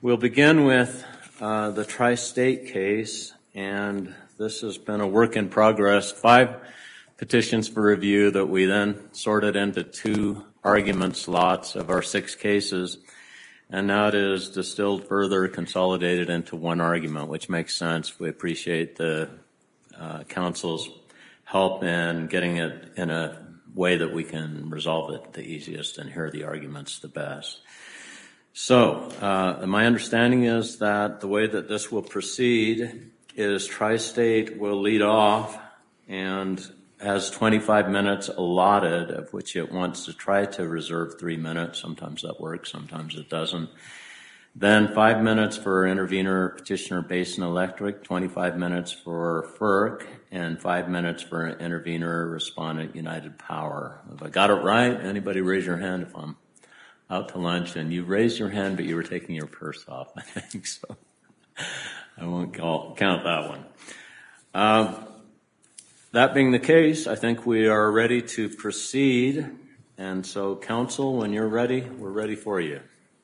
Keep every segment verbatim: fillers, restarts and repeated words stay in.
We'll begin with uh, the Tri-State case, and this has been a work in progress. Five petitions for review that we then sorted into two argument slots of our six cases, and now it is distilled further, consolidated into one argument, which makes sense. We appreciate the uh, council's help in getting it in a way that we can resolve it the easiest and hear the arguments the best. So, uh, my understanding is that the way that this will proceed is Tri-State will lead off and has twenty-five minutes allotted, of which it wants to try to reserve three minutes. Sometimes that works, sometimes it doesn't. Then five minutes for intervener, petitioner, Basin Electric, twenty-five minutes for F E R C, and five minutes for intervener, respondent, United Power. If I got it right, anybody raise your hand if I'm out to lunch, and you raised your hand, but you were taking your purse off, I think, so I won't call, count that one. Uh, that being the case, I think we are ready to proceed, and so, counsel, when you're ready, we're ready for you.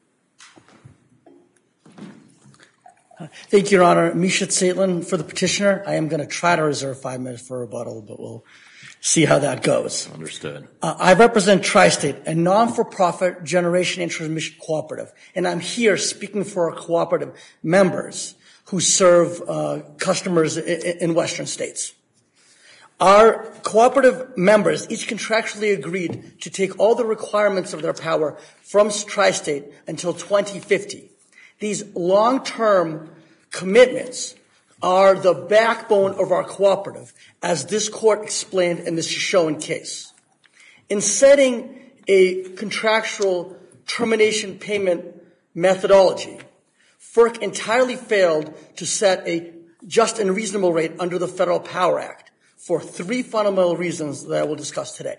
Thank you, Your Honor. Misha Tsaitlin for the petitioner. I am going to try to reserve five minutes for rebuttal, but we'll see how that goes. Understood. Uh, I represent Tri-State, a non-for-profit generation and transmission cooperative, and I'm here speaking for our cooperative members who serve uh, customers in, in western states. Our cooperative members each contractually agreed to take all the requirements of their power from Tri-State until twenty fifty. These long-term commitments are the backbone of our cooperative, as this court explained in this Shoshone case. In setting a contractual termination payment methodology, F E R C entirely failed to set a just and reasonable rate under the Federal Power Act for three fundamental reasons that I will discuss today.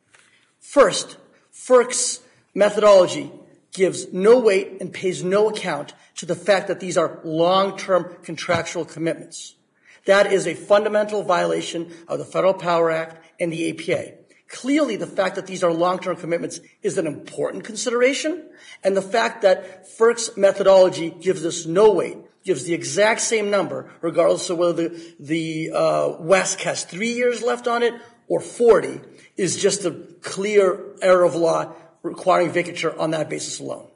First, F E R C's methodology gives no weight and pays no account to the fact that these are long-term contractual commitments. That is a fundamental violation of the Federal Power Act and the A P A. Clearly, the fact that these are long-term commitments is an important consideration, and the fact that F E R C's methodology gives us no weight, gives the exact same number, regardless of whether the, the uh, W E S C has three years left on it or forty, is just a clear error of law requiring vacature on that basis alone.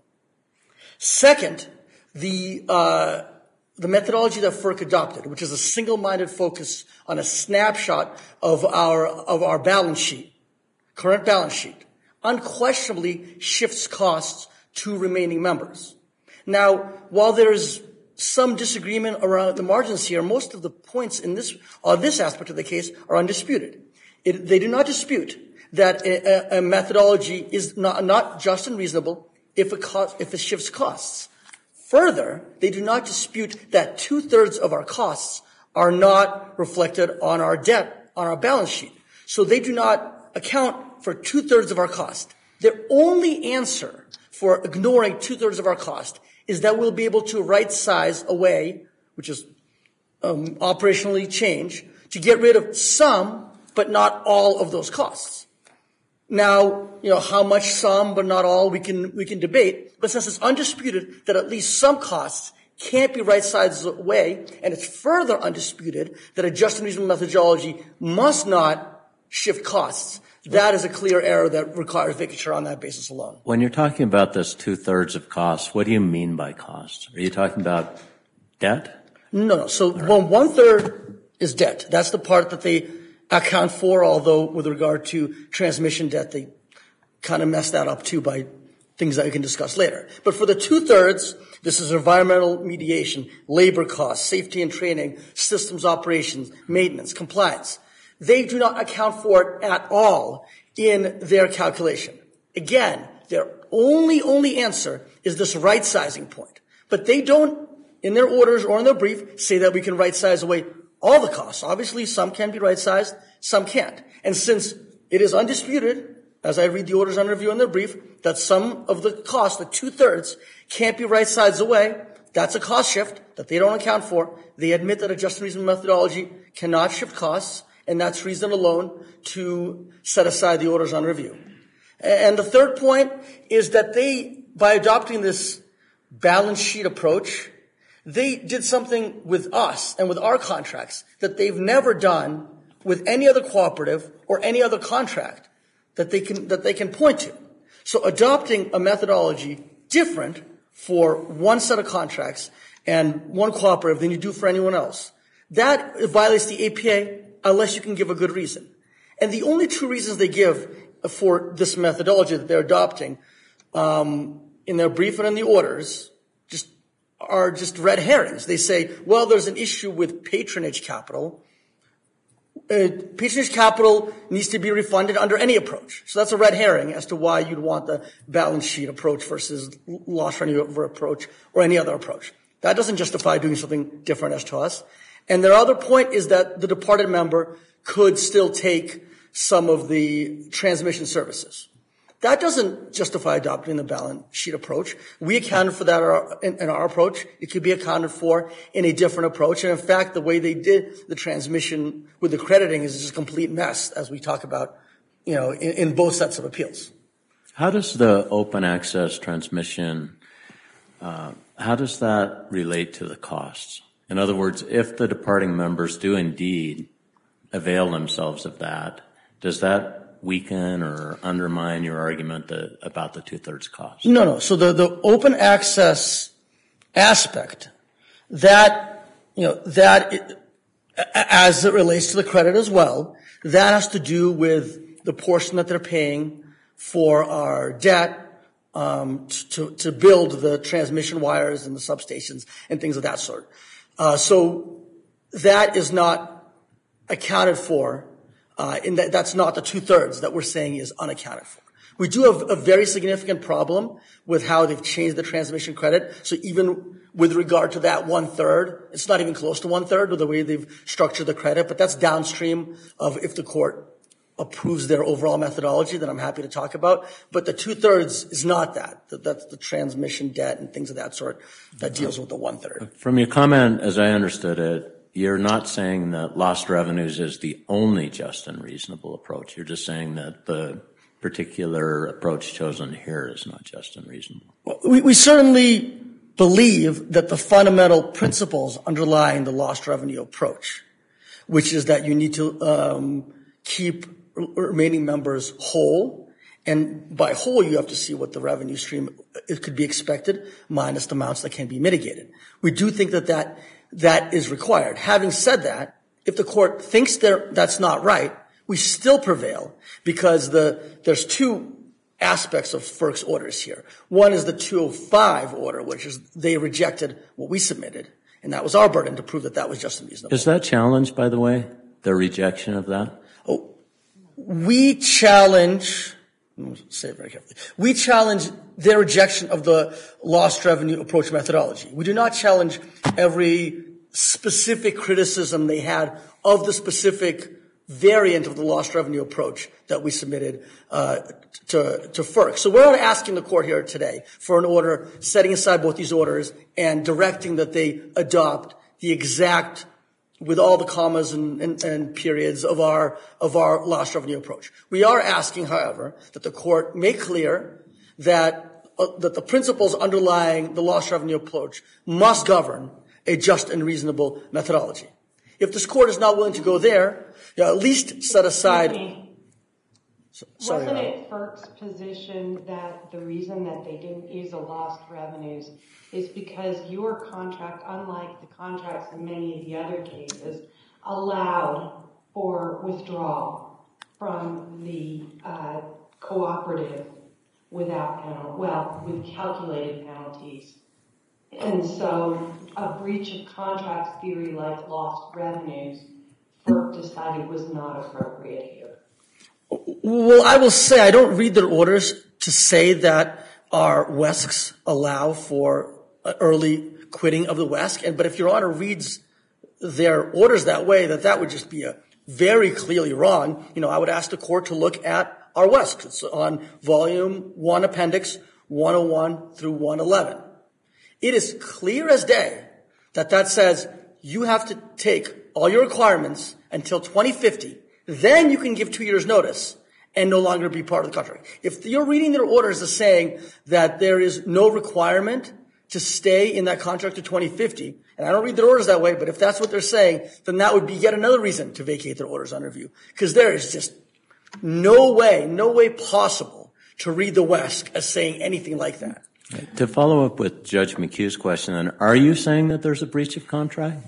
Second, the uh, the methodology that F E R C adopted, which is a single-minded focus on a snapshot of our of our balance sheet, current balance sheet, unquestionably shifts costs to remaining members. Now, while there's some disagreement around the margins here, most of the points in this on this aspect of the case are undisputed. It, they do not dispute that a, a methodology is not, not just and reasonable if it, cost, if it shifts costs. Further, they do not dispute that two-thirds of our costs are not reflected on our debt, on our balance sheet. So they do not account for two-thirds of our cost. Their only answer for ignoring two-thirds of our cost is that we'll be able to right-size away, which is um, operationally change, to get rid of some, but not all of those costs. Now, you know, how much some, but not all, we can, we can debate. But since it's undisputed that at least some costs can't be right-sized away, and it's further undisputed that a just and reasonable methodology must not shift costs, that is a clear error that requires vacature on that basis alone. When you're talking about this two-thirds of costs, what do you mean by costs? Are you talking about debt? No, no. So well, one-third is debt. That's the part that they account for, although with regard to transmission debt, they kind of mess that up too by things that we can discuss later. But for the two-thirds, this is environmental mediation, labor costs, safety and training, systems operations, maintenance, compliance. They do not account for it at all in their calculation. Again, their only, only answer is this right-sizing point. But they don't, in their orders or in their brief, say that we can right-size away all the costs. Obviously, some can be right-sized, some can't. And since it is undisputed, as I read the orders on review in their brief, that some of the costs, the two-thirds, can't be right-sized away, that's a cost shift that they don't account for. They admit that a just and reasonable methodology cannot shift costs, and that's reason alone to set aside the orders on review. And the third point is that they, by adopting this balance sheet approach, they did something with us and with our contracts that they've never done with any other cooperative or any other contract that they can, that they can point to. So adopting a methodology different for one set of contracts and one cooperative than you do for anyone else, that violates the A P A unless you can give a good reason. And the only two reasons they give for this methodology that they're adopting um, in their brief and in the orders just are just red herrings. They say, well, there's an issue with patronage capital. Uh, patronage capital needs to be refunded under any approach. So that's a red herring as to why you'd want the balance sheet approach versus loss running over approach or any other approach. That doesn't justify doing something different as to us. And their other point is that the departed member could still take some of the transmission services. That doesn't justify adopting the balance sheet approach. We accounted for that in, in our approach. It could be accounted for in a different approach. And in fact, the way they did the transmission with the crediting is just a complete mess, as we talk about, you know, in, in both sets of appeals. How does the open access transmission, uh, how does that relate to the costs? In other words, if the departing members do indeed avail themselves of that, does that weaken or undermine your argument that, about the two-thirds cost? No, no. So the, the open access aspect, that, you know, that, it, as it relates to the credit as well, that has to do with the portion that they're paying for our debt, um, to, to build the transmission wires and the substations and things of that sort. Uh, so that is not accounted for. Uh, in that, that's not the two-thirds that we're saying is unaccounted for. We do have a very significant problem with how they've changed the transmission credit. So even with regard to that one-third, it's not even close to one-third with the way they've structured the credit, but that's downstream of if the court approves their overall methodology that I'm happy to talk about. But the two-thirds is not that. That's the transmission debt and things of that sort that deals with the one-third. From your comment, as I understood it, you're not saying that lost revenues is the only just and reasonable approach. You're just saying that the particular approach chosen here is not just and reasonable. Well, we, we certainly believe that the fundamental principles underlying the lost revenue approach, which is that you need to um, keep remaining members whole, and by whole you have to see what the revenue stream it could be expected minus the amounts that can be mitigated. We do think that that that is required. Having said that, if the court thinks there, that's not right, we still prevail because the there's two aspects of F E R C's orders here. One is the two oh five order, which is they rejected what we submitted, and that was our burden to prove that that was just and reasonable. Is that challenged, by the way, the rejection of that? Oh, we challenge, say it very carefully, we challenge their rejection of the lost revenue approach methodology. We do not challenge every specific criticism they had of the specific variant of the lost revenue approach that we submitted uh, to, to F E R C. So we're not asking the court here today for an order setting aside both these orders and directing that they adopt the exact, with all the commas and, and, and periods of our of our lost revenue approach. We are asking, however, that the court make clear that uh, that the principles underlying the lost revenue approach must govern a just and reasonable methodology. If this court is not willing to go there, you know, at least set aside. So, sorry, Wasn't it F E R C's position that the reason that they didn't use the lost revenues is because your contract, unlike the contracts in many of the other cases, allowed for withdrawal from the uh, cooperative without penalty, well, with calculated penalties. And so a breach of contract theory like lost revenues, F E R C decided was not appropriate here. Well, I will say I don't read their orders to say that our W E S Cs allow for early quitting of the W E S C. And but if Your Honor reads their orders that way, that that would just be a very clearly wrong. You know, I would ask the court to look at our W E S C. It's on volume one, appendix one oh one through one eleven. It is clear as day that that says you have to take all your requirements until twenty fifty. Then you can give two years notice and no longer be part of the contract. If you're reading their orders as saying that there is no requirement to stay in that contract to twenty fifty, and I don't read their orders that way, but if that's what they're saying, then that would be yet another reason to vacate their orders on review. Because there is just no way, no way possible to read the W E S C as saying anything like that. To follow up with Judge McHugh's question, then, are you saying that there's a breach of contract?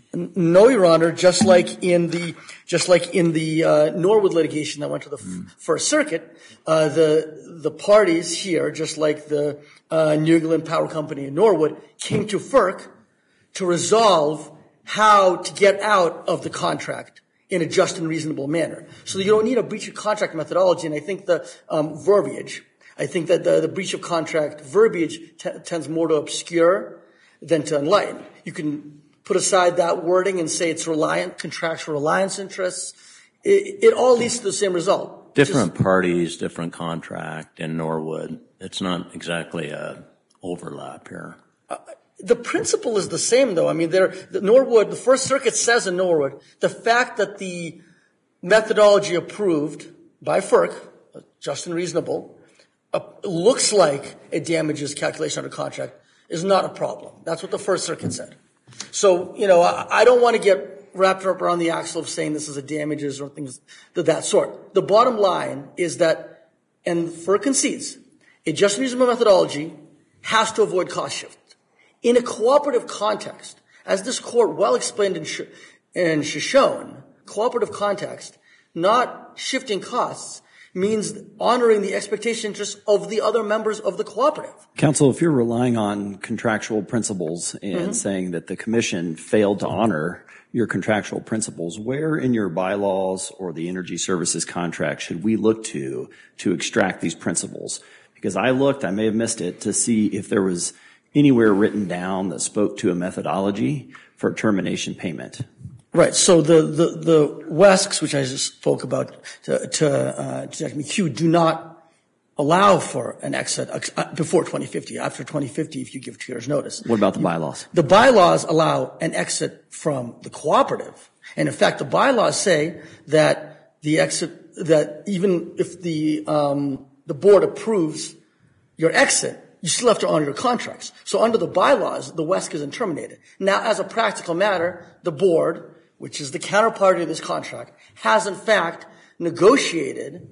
No, Your Honor. Just like in the just like in the uh, Norwood litigation that went to the mm. f- First Circuit, uh, the the parties here, just like the uh, New England Power Company in Norwood, came to F E R C to resolve how to get out of the contract in a just and reasonable manner. So you don't need a breach of contract methodology, and I think the um, verbiage. I think that the, the breach of contract verbiage t- tends more to obscure than to enlighten. You can put aside that wording and say it's reliant, contractual reliance interests. It, it all leads to the same result. Different Just, parties, different contract in Norwood. It's not exactly a overlap here. Uh, the principle is the same, though. I mean, there, the Norwood, the First Circuit says in Norwood, the fact that the methodology approved by F E R C, just and reasonable, uh, looks like a damages calculation under contract is not a problem. That's what the First Circuit said. So, you know, I, I don't want to get wrapped up around the axle of saying this is a damages or things of that sort. The bottom line is that, and F E R C concedes, a just and reasonable methodology has to avoid cost shift. In a cooperative context, as this court well explained and sh- and shown, cooperative context, not shifting costs, means honoring the expectation interests of the other members of the cooperative. Counsel, if you're relying on contractual principles and mm-hmm. saying that the commission failed to honor your contractual principles, where in your bylaws or the energy services contract should we look to to extract these principles? Because I looked, I may have missed it, to see if there was anywhere written down that spoke to a methodology for termination payment. Right. So the, the, the W E S Cs, which I just spoke about to, to, uh, to Judge McHugh, do not allow for an exit uh, before twenty fifty. After twenty fifty, if you give two years notice. What about the bylaws? The bylaws allow an exit from the cooperative. And in fact, the bylaws say that the exit, that even if the, um, the board approves your exit, you still have to honor your contracts. So under the bylaws, the W E S C isn't terminated. Now, as a practical matter, the board, which is the counterparty of this contract, has in fact negotiated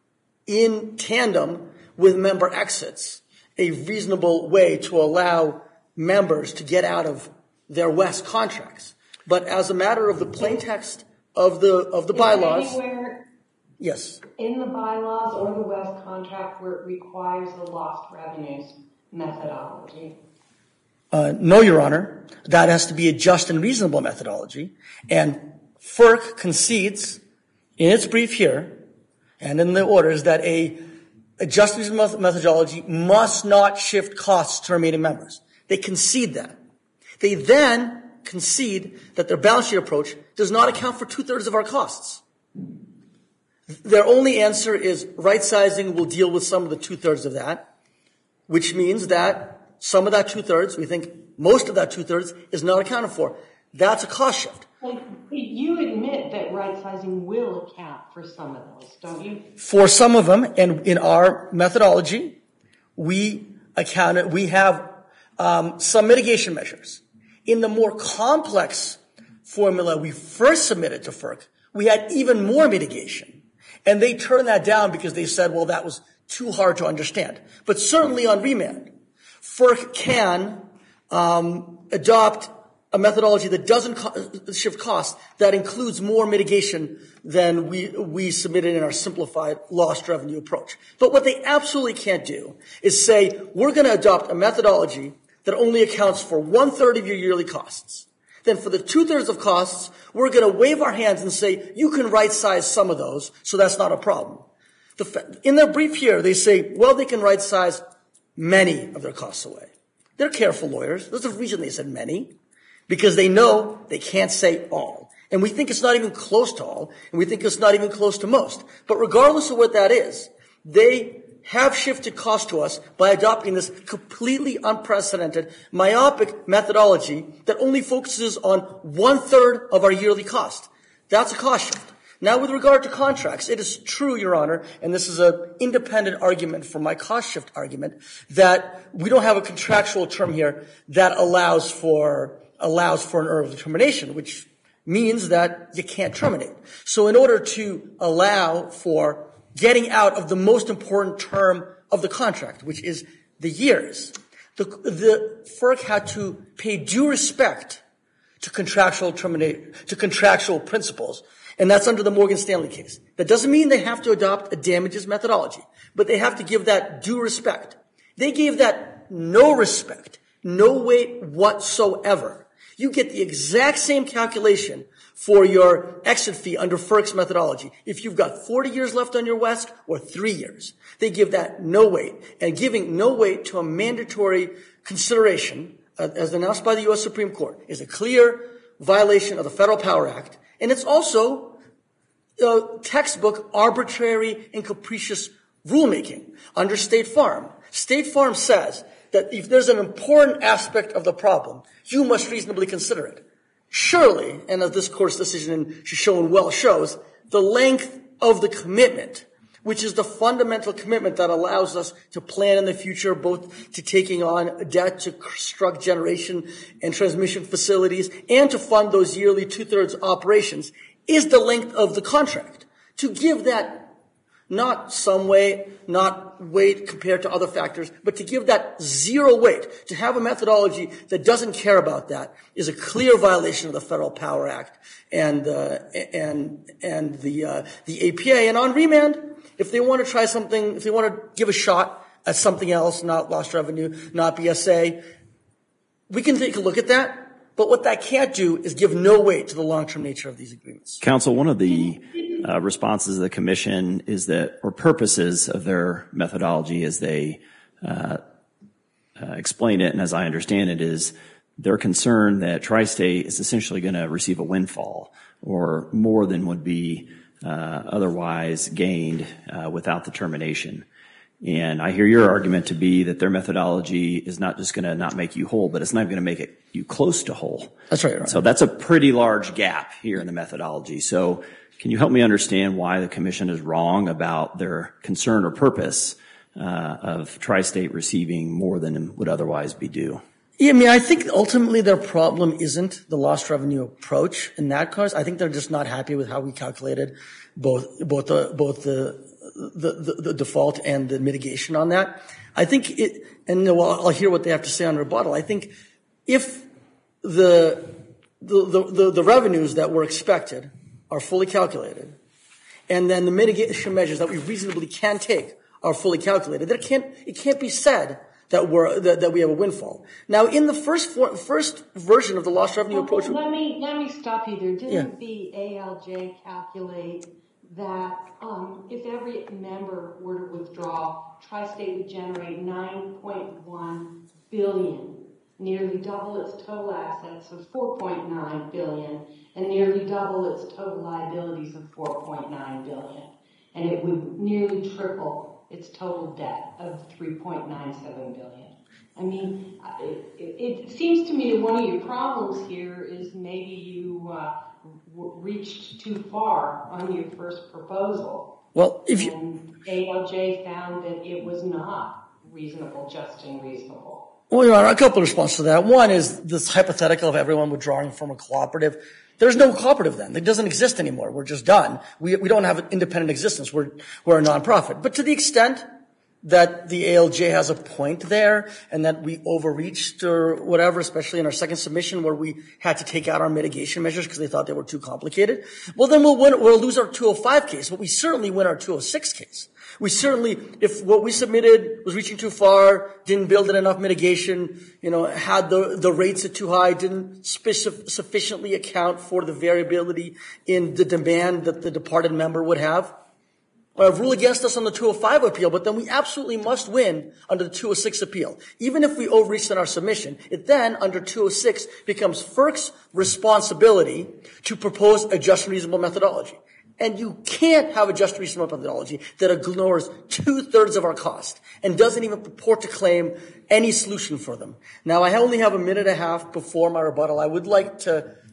in tandem with member exits a reasonable way to allow members to get out of their W E S C contracts. But as a matter of the plain text of the of the is bylaws, anywhere yes, in the bylaws or the W E S C contract where it requires the lost revenues methodology? Uh, no, Your Honor. That has to be a just and reasonable methodology. And F E R C concedes in its brief here and in the orders that a, a just and reasonable methodology must not shift costs to remaining members. They concede that. They then concede that their balance sheet approach does not account for two-thirds of our costs. Their only answer is right sizing will deal with some of the two-thirds of that, which means that some of that two-thirds, we think most of that two-thirds, is not accounted for. That's a cost shift. Well, you admit that right-sizing will account for some of those, don't you? For some of them, and in our methodology, we accounted, we have um, some mitigation measures. In the more complex formula we first submitted to F E R C, we had even more mitigation. And they turned that down because they said, well, that was too hard to understand. But certainly on remand, F E R C can um, adopt a methodology that doesn't co- shift costs, that includes more mitigation than we we submitted in our simplified lost revenue approach. But what they absolutely can't do is say, we're going to adopt a methodology that only accounts for one-third of your yearly costs. Then for the two-thirds of costs, we're going to wave our hands and say, you can right-size some of those, so that's not a problem. The, in their brief here, they say, well, they can right-size many of their costs away. They're careful lawyers. There's a reason they said many, because they know they can't say all. And we think it's not even close to all, and we think it's not even close to most. But regardless of what that is, they have shifted cost to us by adopting this completely unprecedented, myopic methodology that only focuses on one-third of our yearly cost. That's a cost shift. Now, with regard to contracts, it is true, Your Honor, and this is an independent argument from my cost shift argument, that we don't have a contractual term here that allows for allows for an early termination, which means that you can't terminate. So in order to allow for getting out of the most important term of the contract, which is the years, the, the FERC had to pay due respect to contractual terminate, to contractual principles. And that's under the Morgan Stanley case. That doesn't mean they have to adopt a damages methodology, but they have to give that due respect. They gave that no respect, no weight whatsoever. You get the exact same calculation for your exit fee under FERC's methodology if you've got forty years left on your West or three years. They give that no weight. And giving no weight to a mandatory consideration, uh, as announced by the U S Supreme Court, is a clear violation of the Federal Power Act. And it's also uh, textbook arbitrary and capricious rulemaking under State Farm. State Farm says that if there's an important aspect of the problem, you must reasonably consider it. Surely, and as this Court's decision in Shoshone well shows, the length of the commitment, which is the fundamental commitment that allows us to plan in the future, both to taking on debt to construct generation and transmission facilities and to fund those yearly two-thirds operations, is the length of the contract. To give that not some weight, not weight compared to other factors, but to give that zero weight, to have a methodology that doesn't care about that, is a clear violation of the Federal Power Act and uh, and and the uh, the A P A. And on remand, if they want to try something, if they want to give a shot at something else, not lost revenue, not B S A, we can take a look at that. But what that can't do is give no weight to the long-term nature of these agreements. Counsel, one of the uh, responses of the Commission is that, or purposes of their methodology as they uh, uh, explain it, and as I understand it, is they're concerned that Tri-State is essentially going to receive a windfall or more than would be uh, otherwise gained uh, without the termination. And I hear your argument to be that their methodology is not just going to not make you whole, but it's not going to make it you close to whole. That's right, right. So that's a pretty large gap here in the methodology. So can you help me understand why the Commission is wrong about their concern or purpose uh, of Tri-State receiving more than would otherwise be due? Yeah, I mean, I think ultimately their problem isn't the lost revenue approach in that case. I think they're just not happy with how we calculated both both the both the the, the, the default and the mitigation on that. I think it, and well, I'll hear what they have to say on rebuttal. I think if the the the, the, the revenues that were expected are fully calculated, and then the mitigation measures that we reasonably can take are fully calculated, there can't it can't be said that we're that, that we have a windfall. Now, in the first for, first version of the lost revenue well, approach, let me let me stop you there. Didn't yeah. the A L J calculate that um, if every member were to withdraw, Tri-State would generate nine point one billion, nearly double its total assets of four point nine billion, and nearly double its total liabilities of four point nine billion, and it would nearly triple its total debt of three point nine seven billion. I mean, it, it, it seems to me that one of your problems here is maybe you uh, w- reached too far on your first proposal. Well, if you and A L J found that it was not reasonable, just and reasonable. Well, Your Honor, a couple of responses to that. One is this hypothetical of everyone withdrawing from a cooperative. There's no cooperative then. It doesn't exist anymore. We're just done. We, we don't have an independent existence. We're, we're a nonprofit. But to the extent that the A L J has a point there and that we overreached or whatever, especially in our second submission where we had to take out our mitigation measures because they thought they were too complicated, well, then we'll win, we'll lose our two oh five case, but we certainly win our two oh six case. We certainly, if what we submitted was reaching too far, didn't build in enough mitigation, you know, had the, the rates at too high, didn't specif- sufficiently account for the variability in the demand that the departed member would have, uh, rule against us on the two oh five appeal, but then we absolutely must win under the two oh six appeal. Even if we overreached in our submission, it then, under two oh six, becomes FERC's responsibility to propose a just and reasonable methodology. And you can't have a just and reasonable methodology that ignores two-thirds of our cost and doesn't even purport to claim any solution for them. Now, I only have a minute and a half before my rebuttal. I would like to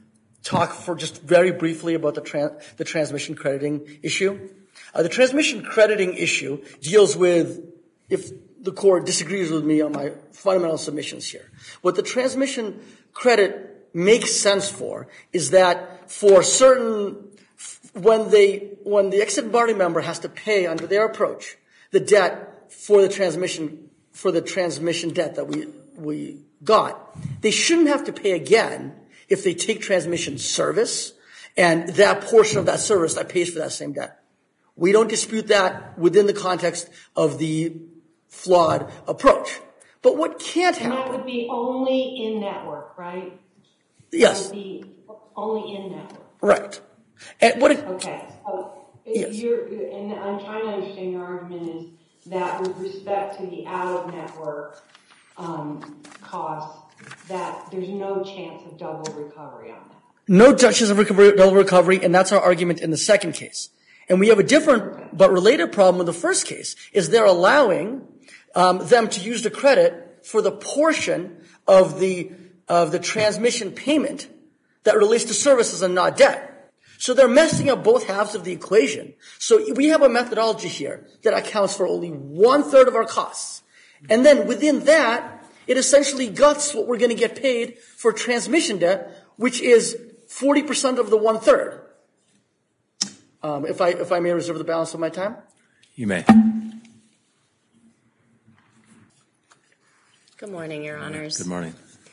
talk for just very briefly about the, tran- the transmission crediting issue. Uh, the transmission crediting issue deals with, if the court disagrees with me on my fundamental submissions here, what the transmission credit makes sense for is that for certain, when they, when the exit party member has to pay under their approach the debt for the transmission, for the transmission debt that we, we got, they shouldn't have to pay again if they take transmission service and that portion of that service that pays for that same debt. We don't dispute that within the context of the flawed approach. But what can't happen... And that would be only in-network, right? Yes. That would be only in-network. Right. And what it, okay. So yes. you're, and I'm trying to understand your argument is that with respect to the out-of-network um, costs, that there's no chance of double recovery on that. No chance of recovery, double recovery, and that's our argument in the second case. And we have a different but related problem in the first case, is they're allowing um, them to use the credit for the portion of the of the transmission payment that relates to services and not debt. So they're messing up both halves of the equation. So we have a methodology here that accounts for only one-third of our costs. And then within that, it essentially guts what we're going to get paid for transmission debt, which is forty percent of the one-third. Um, if I if I may reserve the balance of my time? You may. Good morning, Your Honors. Good morning.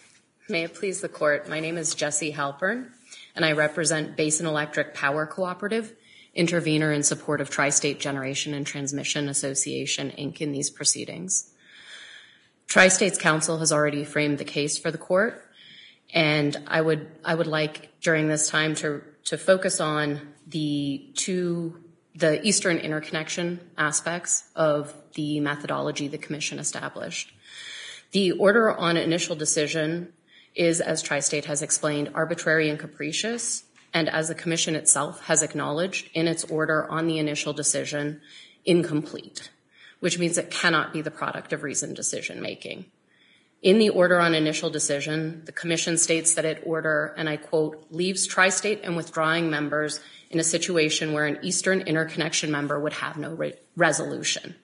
May it please the Court, my name is Jessie Halpern, and I represent Basin Electric Power Cooperative, intervener in support of Tri-State Generation and Transmission Association, Incorporated, in these proceedings. Tri-State's counsel has already framed the case for the Court, and I would I would like during this time to to focus on the two the Eastern interconnection aspects of the methodology the Commission established. The order on initial decision is, as Tri-State has explained, arbitrary and capricious, and as the Commission itself has acknowledged in its order on the initial decision, incomplete, which means it cannot be the product of reasoned decision-making. In the order on initial decision, the Commission states that it order, and I quote, leaves Tri-State and withdrawing members in a situation where an Eastern interconnection member would have no re- resolution.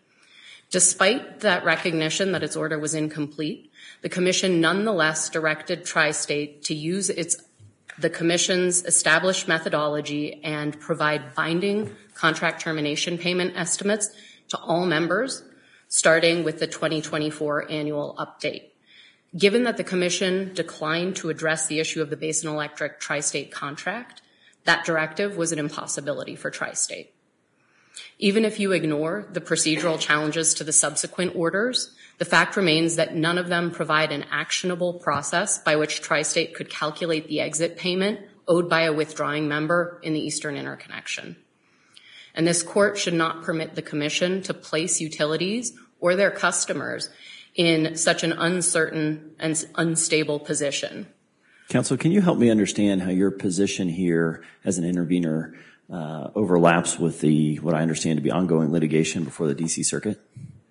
Despite that recognition that its order was incomplete, the Commission nonetheless directed Tri-State to use its the Commission's established methodology and provide binding contract termination payment estimates to all members, starting with the twenty twenty-four annual update. Given that the Commission declined to address the issue of the Basin Electric Tri-State contract, that directive was an impossibility for Tri-State. Even if you ignore the procedural challenges to the subsequent orders, the fact remains that none of them provide an actionable process by which Tri-State could calculate the exit payment owed by a withdrawing member in the Eastern interconnection. And this Court should not permit the Commission to place utilities or their customers in such an uncertain and unstable position. Counsel, can you help me understand how your position here as an intervener uh, overlaps with the what I understand to be ongoing litigation before the D C Circuit?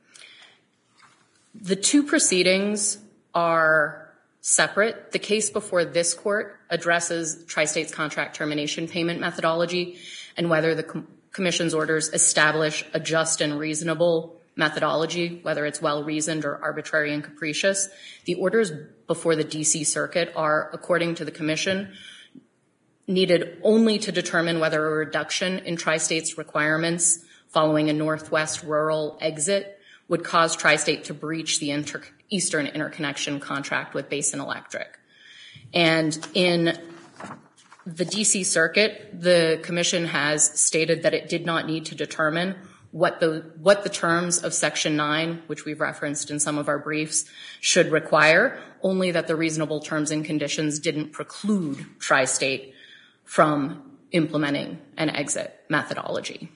The two proceedings are separate. The case before this Court addresses Tri-State's contract termination payment methodology and whether the com- Commission's orders establish a just and reasonable methodology, whether it's well-reasoned or arbitrary and capricious. The orders before the D C Circuit are, according to the Commission, needed only to determine whether a reduction in Tri-State's requirements following a Northwest rural exit would cause Tri-State to breach the inter- Eastern interconnection contract with Basin Electric. And in the D C Circuit, the Commission has stated that it did not need to determine what the what the terms of Section nine, which we've referenced in some of our briefs, should require, only that the reasonable terms and conditions didn't preclude Tri-State from implementing an exit methodology.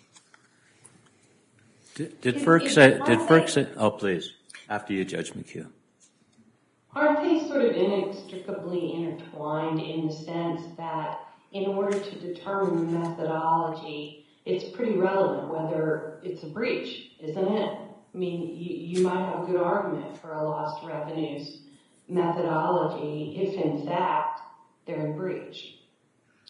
Did, did FERC say, did FERC say, oh, please, after you, Judge McHugh. Aren't they sort of inextricably intertwined in the sense that in order to determine the methodology, it's pretty relevant whether it's a breach, isn't it? I mean, you, you might have a good argument for a lost revenues methodology if, in fact, they're in breach.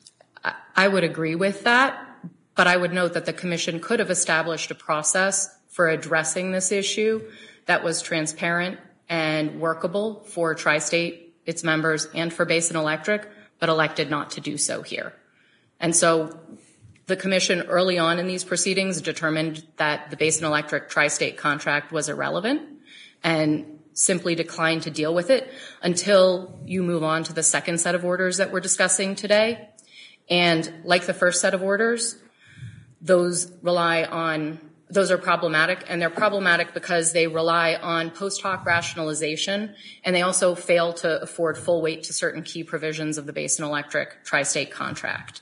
I would agree with that, but I would note that the Commission could have established a process for addressing this issue that was transparent and workable for Tri-State, its members, and for Basin Electric, but elected not to do so here. And so the Commission early on in these proceedings determined that the Basin Electric Tri-State contract was irrelevant and simply declined to deal with it until you move on to the second set of orders that we're discussing today. And like the first set of orders, those rely on, those are problematic, and they're problematic because they rely on post hoc rationalization, and they also fail to afford full weight to certain key provisions of the Basin Electric Tri-State contract.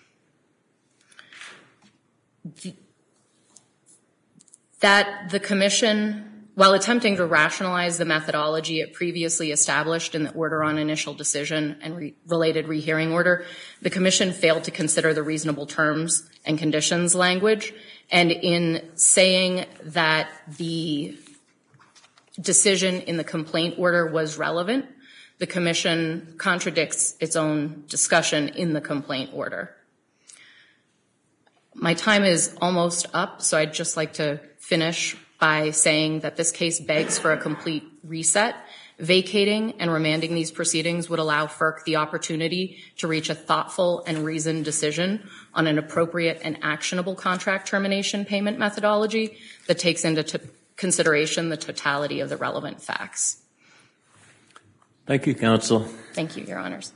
That the Commission, while attempting to rationalize the methodology it previously established in the order on initial decision and re- related rehearing order, the Commission failed to consider the reasonable terms and conditions language. And in saying that the decision in the complaint order was relevant, the Commission contradicts its own discussion in the complaint order. My time is almost up, so I'd just like to finish by saying that this case begs for a complete reset. Vacating and remanding these proceedings would allow F E R C the opportunity to reach a thoughtful and reasoned decision on an appropriate and actionable contract termination payment methodology that takes into t- consideration the totality of the relevant facts. Thank you, Counsel. Thank you, Your Honors.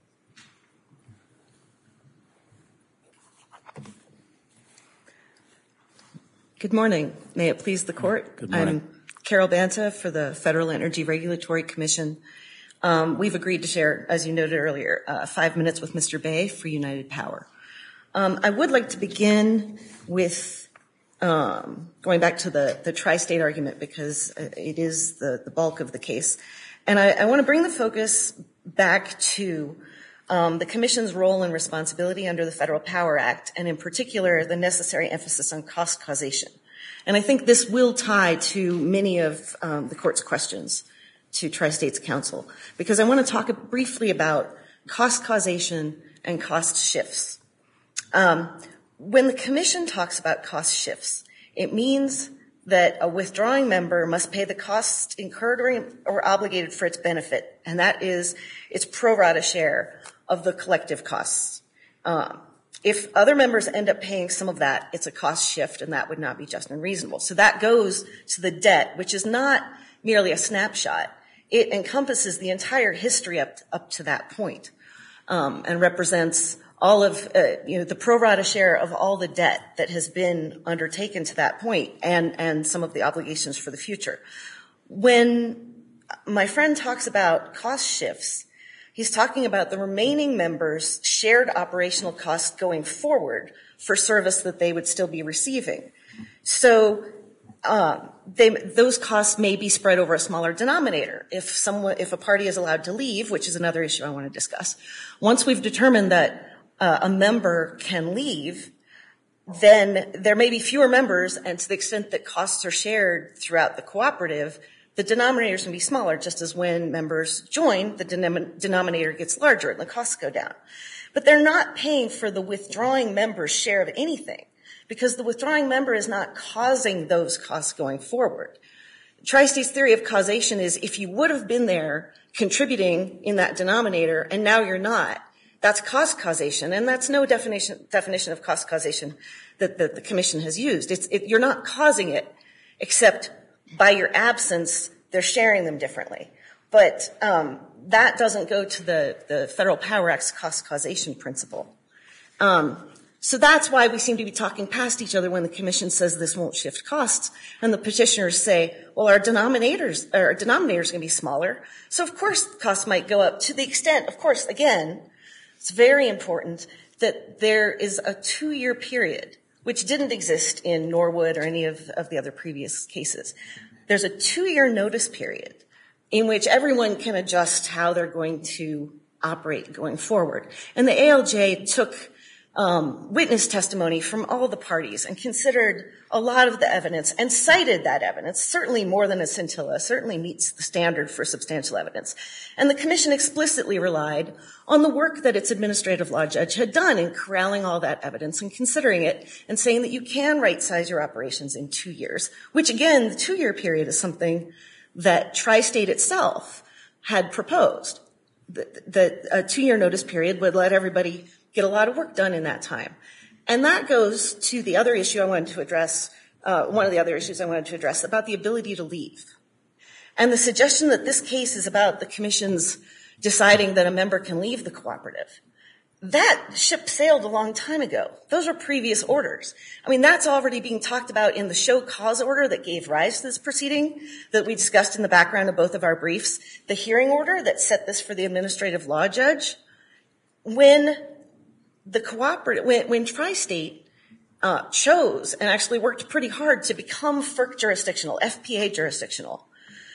Good morning. May it please the Court. Good morning. I'm Carol Banta for the Federal Energy Regulatory Commission. Um, we've agreed to share, as you noted earlier, uh, five minutes with Mister Bay for United Power. Um, I would like to begin with um, going back to the, the tri-state argument because it is the, the bulk of the case. And I, I want to bring the focus back to um, the Commission's role and responsibility under the Federal Power Act, and in particular, the necessary emphasis on cost causation. And I think this will tie to many of um, the Court's questions to Tri-State's counsel, because I want to talk briefly about cost causation and cost shifts. Um, when the Commission talks about cost shifts, it means that a withdrawing member must pay the costs incurred or, or obligated for its benefit, and that is its pro rata share of the collective costs. Um, If other members end up paying some of that, it's a cost shift, and that would not be just and reasonable. So that goes to the debt, which is not merely a snapshot. It encompasses the entire history up to, up to that point, um, and represents all of, uh, you know, the pro rata share of all the debt that has been undertaken to that point, and, and some of the obligations for the future. When my friend talks about cost shifts, he's talking about the remaining members' shared operational costs going forward for service that they would still be receiving. So um, they, those costs may be spread over a smaller denominator. If someone, if a party is allowed to leave, which is another issue I want to discuss, once we've determined that uh, a member can leave, then there may be fewer members, and to the extent that costs are shared throughout the cooperative, the denominator is going to be smaller, just as when members join, the denom- denominator gets larger and the costs go down. But they're not paying for the withdrawing member's share of anything, because the withdrawing member is not causing those costs going forward. Tri-State's theory of causation is if you would have been there contributing in that denominator and now you're not, that's cost causation, and that's no definition definition of cost causation that, that the Commission has used. It's, it, you're not causing it, except by your absence, they're sharing them differently. But um, that doesn't go to the, the Federal Power Act's cost causation principle. Um, so that's why we seem to be talking past each other when the Commission says this won't shift costs, and the petitioners say, well, our denominators, our denominator's going to be smaller, so of course costs might go up to the extent, of course, again, it's very important that there is a two-year period, which didn't exist in Norwood or any of, of the other previous cases. There's a two-year notice period in which everyone can adjust how they're going to operate going forward. And the A L J took um, witness testimony from all the parties and considered a lot of the evidence and cited that evidence, certainly more than a scintilla, certainly meets the standard for substantial evidence. And the commission explicitly relied on the work that its administrative law judge had done in corralling all that evidence and considering it and saying that you can right-size your operations in two years, which again, the two-year period is something that Tri-State itself had proposed. That, that a two-year notice period would let everybody get a lot of work done in that time. And that goes to the other issue I wanted to address, uh, one of the other issues I wanted to address, about the ability to leave. And the suggestion that this case is about the commission's deciding that a member can leave the cooperative. That ship sailed a long time ago. Those are previous orders. I mean, that's already being talked about in the show cause order that gave rise to this proceeding that we discussed in the background of both of our briefs. The hearing order that set this for the administrative law judge. When the cooperative, when, when Tri-State uh, chose and actually worked pretty hard to become FERC jurisdictional, F P A jurisdictional,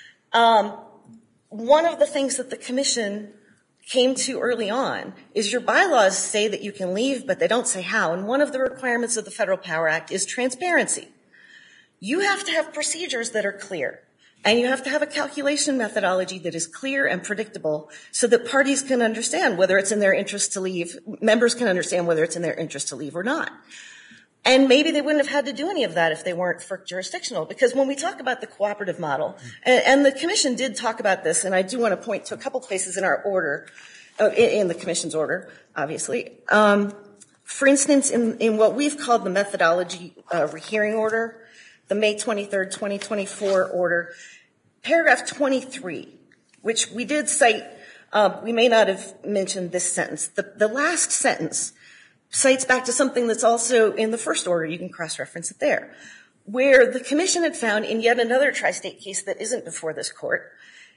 um, one of the things that the commission came to early on is your bylaws say that you can leave, but they don't say how. And one of the requirements of the Federal Power Act is transparency. You have to have procedures that are clear. And you have to have a calculation methodology that is clear and predictable so that parties can understand whether it's in their interest to leave, members can understand whether it's in their interest to leave or not. And maybe they wouldn't have had to do any of that if they weren't FERC jurisdictional, because when we talk about the cooperative model, and, and the commission did talk about this, and I do want to point to a couple places in our order, uh, in, in the commission's order, obviously. Um, for instance, in, in what we've called the methodology uh, rehearing order, the May twenty-third, twenty twenty-four order, paragraph twenty-three, which we did cite, uh, we may not have mentioned this sentence. The, the last sentence cites back to something that's also in the first order. You can cross-reference it there, where the commission had found in yet another tri-state case that isn't before this court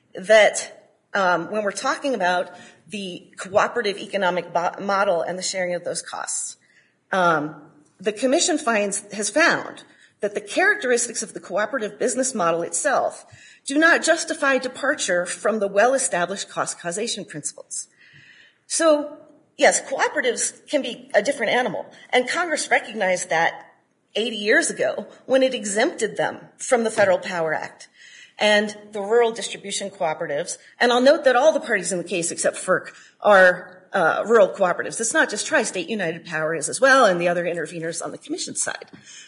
that um, when we're talking about the cooperative economic bo- model and the sharing of those costs, um, the commission finds has found that the characteristics of the cooperative business model itself do not justify departure from the well-established cost causation principles. So, yes, cooperatives can be a different animal, and Congress recognized that eighty years ago when it exempted them from the Federal Power Act and the rural distribution cooperatives. And I'll note that all the parties in the case except FERC are uh, rural cooperatives. It's not just Tri-State, United Power is as well, and the other interveners on the commission side.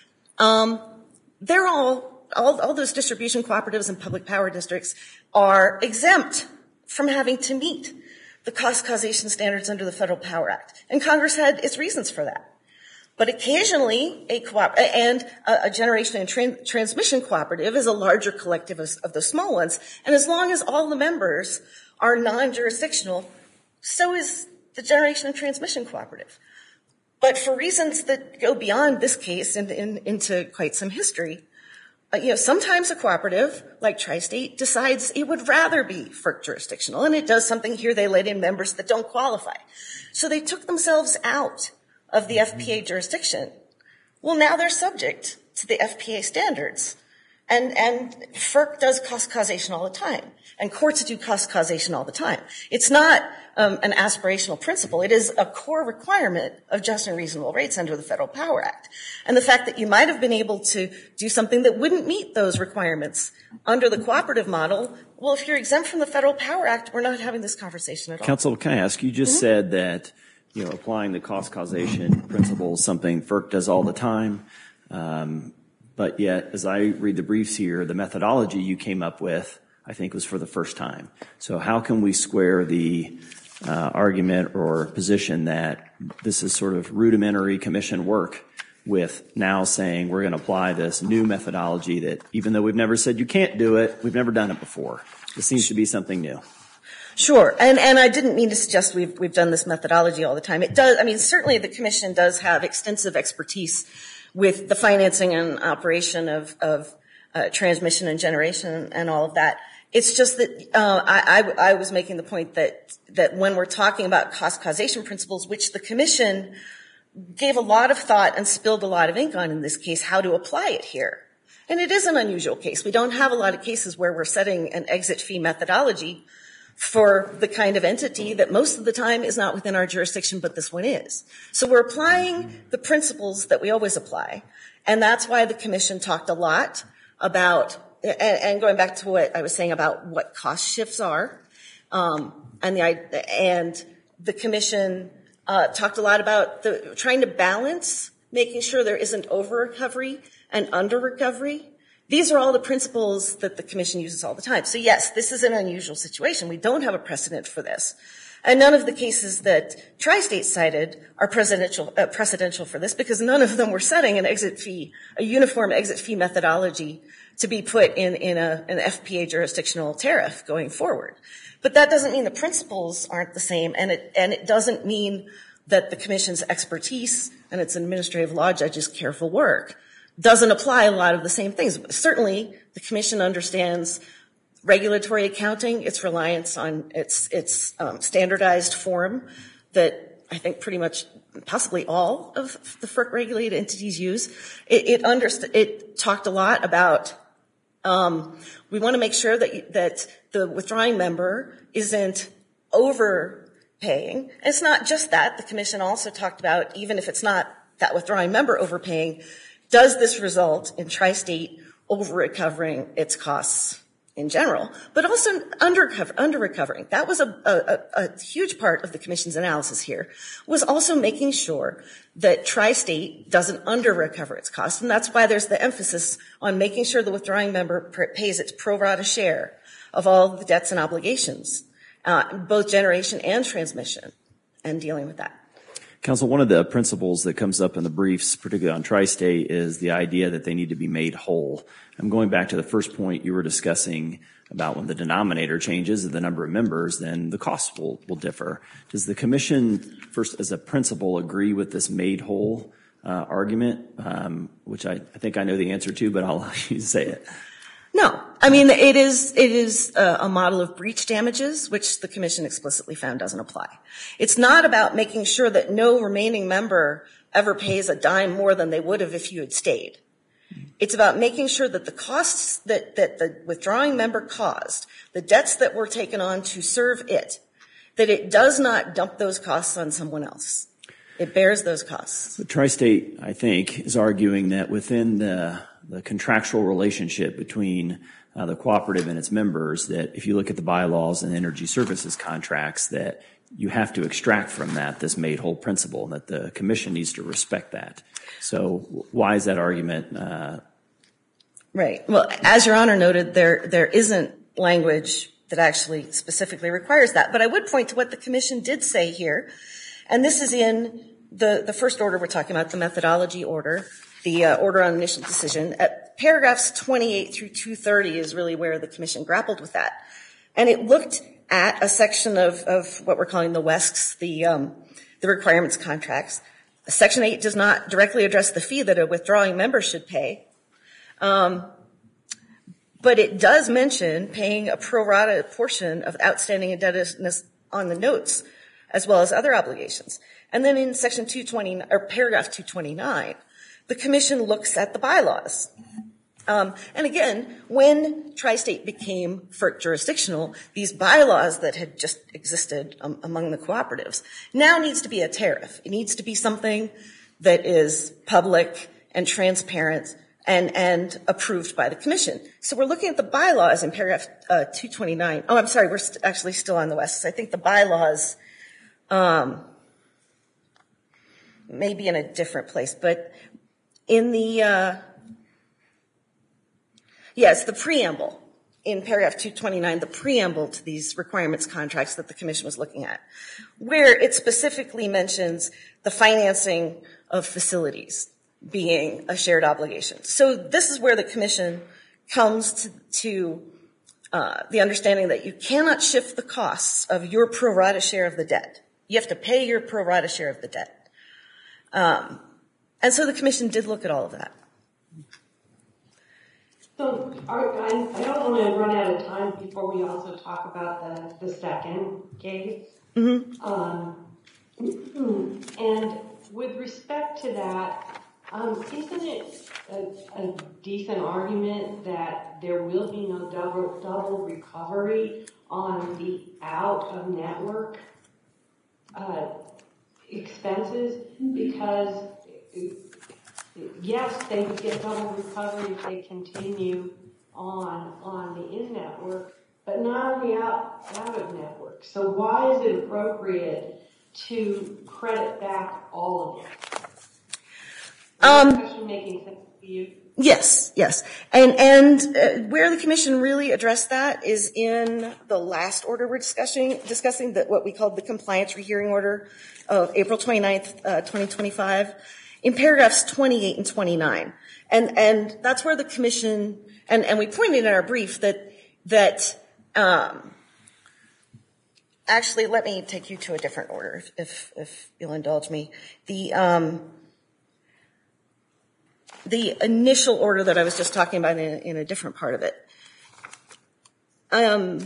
Um, they're all, all, all those distribution cooperatives and public power districts are exempt from having to meet the cost causation standards under the Federal Power Act. And Congress had its reasons for that. But occasionally, a co-op, and a, a generation and tra- transmission cooperative is a larger collective of, of the small ones. And as long as all the members are non-jurisdictional, so is the generation and transmission cooperative. But for reasons that go beyond this case and, and into quite some history, uh, you know, sometimes a cooperative, like Tri-State, decides it would rather be FERC jurisdictional, and it does something here. They let in members that don't qualify. So they took themselves out of the F P A jurisdiction. Well, now they're subject to the F P A standards. And, and FERC does cost causation all the time. And courts do cost causation all the time. It's not um, an aspirational principle. It is a core requirement of just and reasonable rates under the Federal Power Act. And the fact that you might have been able to do something that wouldn't meet those requirements under the cooperative model, well, if you're exempt from the Federal Power Act, we're not having this conversation at all. Counsel, can I ask, you just mm-hmm. said that, you know, applying the cost causation principle is something FERC does all the time. Um, but yet, as I read the briefs here, the methodology you came up with, I think, was for the first time. So how can we square the uh, argument or position that this is sort of rudimentary commission work with now saying we're going to apply this new methodology that, even though we've never said you can't do it, we've never done it before. This seems to be something new. Sure. And, and I didn't mean to suggest we've, we've done this methodology all the time. It does, I mean, certainly the commission does have extensive expertise with the financing and operation of, of uh, transmission and generation and all of that. It's just that uh, I, I, I was making the point that, that when we're talking about cost causation principles, which the commission gave a lot of thought and spilled a lot of ink on in this case, how to apply it here. And it is an unusual case. We don't have a lot of cases where we're setting an exit fee methodology for the kind of entity that most of the time is not within our jurisdiction, but this one is. So we're applying the principles that we always apply. And that's why the commission talked a lot about, and, and going back to what I was saying about what cost shifts are, um, and the, and the commission uh, talked a lot about the, trying to balance making sure there isn't over-recovery and under-recovery. These are all the principles that the commission uses all the time. So yes, this is an unusual situation. We don't have a precedent for this. And none of the cases that Tri-State cited are precedential, uh, precedential for this because none of them were setting an exit fee, a uniform exit fee methodology to be put in, in a, an F P A jurisdictional tariff going forward. But that doesn't mean the principles aren't the same, and it, and it doesn't mean that the commission's expertise and its administrative law judge's careful work doesn't apply a lot of the same things. Certainly, the commission understands regulatory accounting, its reliance on its, its um, standardized form that I think pretty much possibly all of the F E R C-regulated entities use. It, it, underst- it talked a lot about um, we want to make sure that, that the withdrawing member isn't overpaying. And it's not just that. The commission also talked about even if it's not that withdrawing member overpaying, does this result in Tri-State over-recovering its costs in general, but also under-recover, under-recovering? That was a, a, a huge part of the commission's analysis here, was also making sure that Tri-State doesn't under-recover its costs, and that's why there's the emphasis on making sure the withdrawing member pays its pro rata share of all the debts and obligations, uh, both generation and transmission, and dealing with that. Counsel, one of the principles that comes up in the briefs, particularly on Tri-State, is the idea that they need to be made whole. I'm going back to the first point you were discussing about when the denominator changes the number of members, then the costs will, will differ. Does the commission, first as a principle, agree with this made whole uh, argument, um, which I, I think I know the answer to, but I'll allow you to say it. No. I mean, it is, it is a, a model of breach damages, which the commission explicitly found doesn't apply. It's not about making sure that no remaining member ever pays a dime more than they would have if you had stayed. It's about making sure that the costs that, that the withdrawing member caused, the debts that were taken on to serve it, that it does not dump those costs on someone else. It bears those costs. The Tri-State, I think, is arguing that within the the contractual relationship between uh, the cooperative and its members, that if you look at the bylaws and energy services contracts, that you have to extract from that this made whole principle, and that the commission needs to respect that. So why is that argument? Uh, right. Well, as Your Honor noted, there there isn't language that actually specifically requires that. But I would point to what the commission did say here, and this is in the, the first order we're talking about, the methodology order, the uh, order on initial decision. At paragraphs twenty-eight through two thirty is really where the commission grappled with that. And it looked at a section of, of what we're calling the W E S Cs, the, um, the requirements contracts. Section eight does not directly address the fee that a withdrawing member should pay. Um, but it does mention paying a pro rata portion of outstanding indebtedness on the notes, as well as other obligations. And then in section two twenty, or paragraph two twenty-nine, the commission looks at the bylaws. Um, and again, when Tri-State became F E R C jurisdictional, these bylaws that had just existed um, among the cooperatives now needs to be a tariff. It needs to be something that is public and transparent and, and approved by the commission. So we're looking at the bylaws in paragraph uh, two twenty-nine. Oh, I'm sorry, we're st- actually still on the W E S Cs. I think the bylaws um, may be in a different place, but in the, uh, yes, the preamble in paragraph two twenty-nine, the preamble to these requirements contracts that the commission was looking at, where it specifically mentions the financing of facilities being a shared obligation. So this is where the commission comes to, to uh, the understanding that you cannot shift the costs of your pro rata share of the debt. You have to pay your pro rata share of the debt. Um, and so the commission did look at all of that. So are, I, I don't want to run out of time before we also talk about the, the second case. Mm-hmm. Um, and with respect to that, Um, isn't it a, a decent argument that there will be no double, double recovery on the out-of-network uh, expenses? Because, yes, they would get double recovery if they continue on on the in-network, but not on the out, out-of-network. So why is it appropriate to credit back all of it? Um, question making sense to you? Yes, yes. And, and uh, where the commission really addressed that is in the last order we're discussing, discussing that what we called the compliance rehearing order of April twenty-ninth, uh, twenty twenty-five, in paragraphs twenty-eight and twenty-nine. And, and that's where the commission, and, and we pointed in our brief that, that, um, actually, let me take you to a different order, if, if, if you'll indulge me. The, um, The initial order that I was just talking about in, in a different part of it. Um,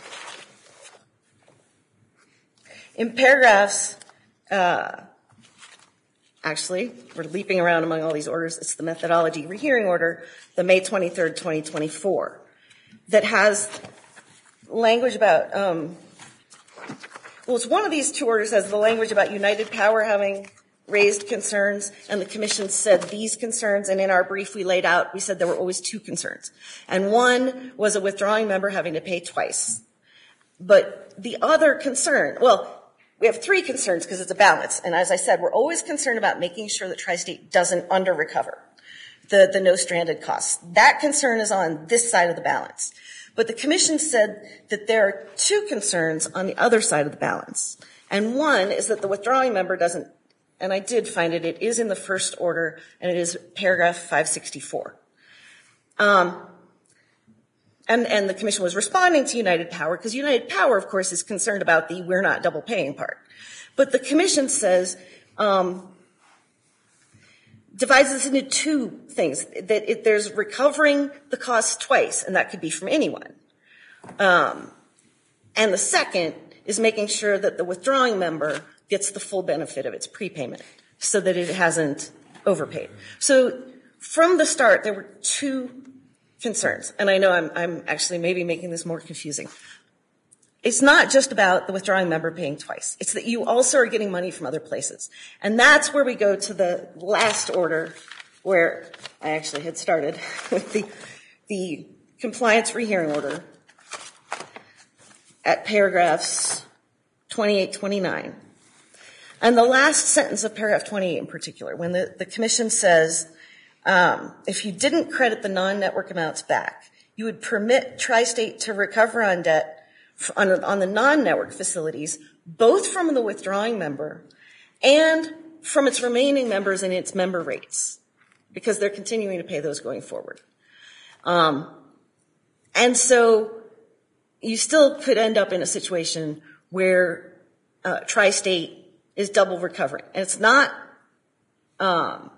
in paragraphs, uh, actually, we're leaping around among all these orders. It's the methodology rehearing order, the May twenty-third, twenty twenty-four, that has language about, um, well, it's one of these two orders has the language about United Power having raised concerns, and the commission said these concerns, and in our brief we laid out, we said there were always two concerns. And one was a withdrawing member having to pay twice. But the other concern, well, we have three concerns because it's a balance. And as I said, we're always concerned about making sure that Tri-State doesn't under-recover the, the no-stranded costs. That concern is on this side of the balance. But the commission said that there are two concerns on the other side of the balance. And one is that the withdrawing member doesn't, and I did find it, it is in the first order, and it is paragraph five sixty-four. Um, and, and the commission was responding to United Power, because United Power, of course, is concerned about the we're not double paying part. But the commission says, um, divides this into two things, that it, there's recovering the costs twice, and that could be from anyone. Um, and the second is making sure that the withdrawing member gets the full benefit of its prepayment so that it hasn't overpaid. So from the start, there were two concerns. And I know I'm, I'm actually maybe making this more confusing. It's not just about the withdrawing member paying twice. It's that you also are getting money from other places. And that's where we go to the last order where I actually had started with the, the compliance rehearing order at paragraphs twenty-eight, twenty-nine. And the last sentence of paragraph twenty-eight in particular, when the, the commission says, um, if you didn't credit the non-network amounts back, you would permit Tri-State to recover on debt on, on the non-network facilities, both from the withdrawing member and from its remaining members and its member rates, because they're continuing to pay those going forward. Um, and so you still could end up in a situation where uh, Tri-State is double recovering. And it's not, um,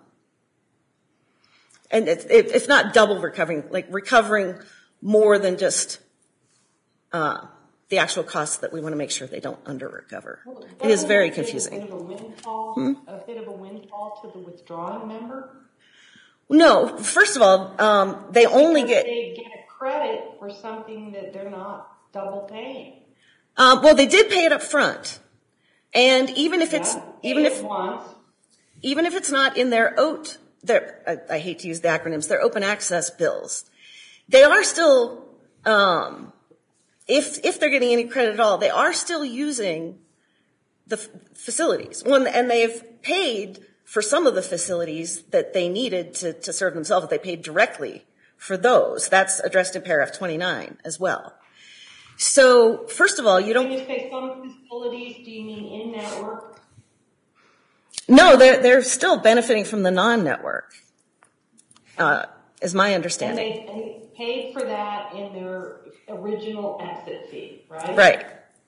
and it's, it, it's not double recovering, like recovering more than just uh, the actual costs that we want to make sure they don't under-recover. Well, it is very confusing. A bit of a windfall, hmm? a bit of a windfall to the withdrawing member? No, first of all, um, they only because get... they get a credit for something that they're not double paying. Uh, well, they did pay it up front. And even if it's, yeah, even if, once. even if it's not in their O T, their, I, I hate to use the acronyms, their open access bills, they are still, um, if, if they're getting any credit at all, they are still using the f- facilities. One, and they've paid for some of the facilities that they needed to, to serve themselves. They paid directly for those. That's addressed in paragraph twenty-nine as well. So, first of all, you don't... When you say some facilities, do you mean in-network? No, they're, they're still benefiting from the non-network, uh, is my understanding. And they, they paid for that in their original exit fee, right? Right.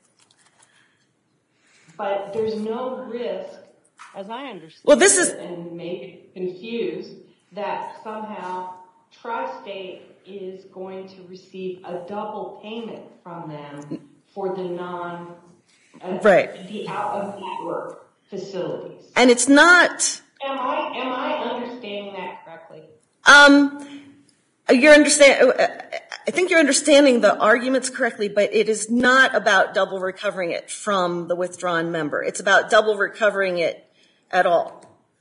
But there's no risk, as I understand well, this is, it, and maybe confused, that somehow Tri-State is going to receive a double payment from them for the non, uh, right. the out-of-network facilities. And it's not... Am I, am I understanding that correctly? Um, you're understand. I think you're understanding the arguments correctly, but it is not about double recovering it from the withdrawn member. It's about double recovering it at all.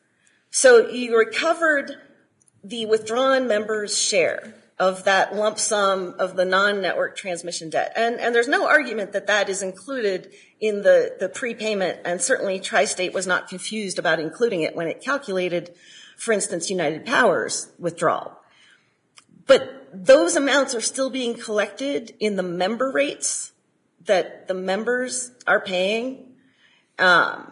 So you recovered the withdrawn member's share of that lump sum of the non-network transmission debt. And, and there's no argument that that is included in the, the prepayment, and certainly Tri-State was not confused about including it when it calculated, for instance, United Power's withdrawal. But those amounts are still being collected in the member rates that the members are paying. Um,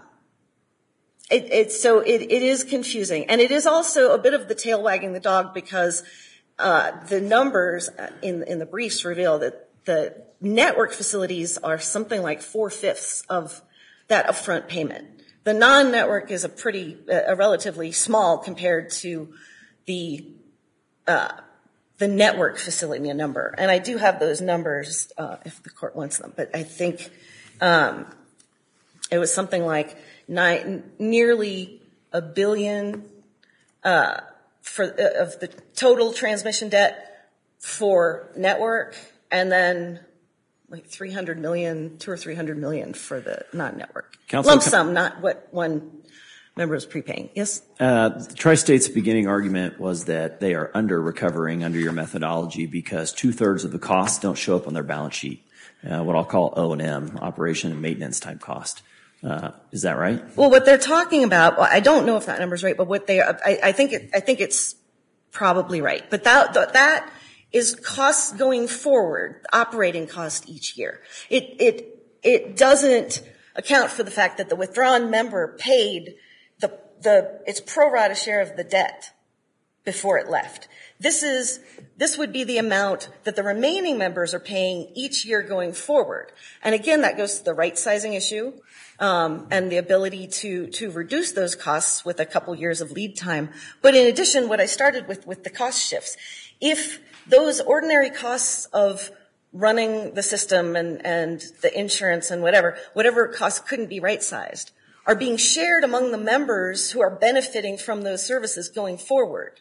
it, it, so it, it is confusing. And it is also a bit of the tail wagging the dog, because uh, the numbers in, in the briefs reveal that the network facilities are something like four-fifths of that upfront payment. The non-network is a pretty, a relatively small compared to the uh, the network facility number. And I do have those numbers uh, if the court wants them. But I think um, it was something like nine, nearly a billion uh, for uh, of the total transmission debt for network, and then like three hundred million, two or three hundred million for the non-network. Counsel, lump sum, not what one member is prepaying. Yes? Uh, Tri-State's beginning argument was that they are under recovering under your methodology because two-thirds of the costs don't show up on their balance sheet, uh, what I'll call O and M, operation and maintenance type cost. Uh, is that right? Well, what they're talking about, well, I don't know if that number's right, but what they, I, I think it, I think it's probably right. But that, that is costs going forward, operating cost each year. It, it, it doesn't account for the fact that the withdrawn member paid the, the, its pro rata share of the debt before it left. This is, this would be the amount that the remaining members are paying each year going forward. And again, that goes to the right sizing issue, um, and the ability to, to reduce those costs with a couple years of lead time. But in addition, what I started with, with the cost shifts, if those ordinary costs of running the system and, and the insurance and whatever, whatever costs couldn't be right-sized, are being shared among the members who are benefiting from those services going forward.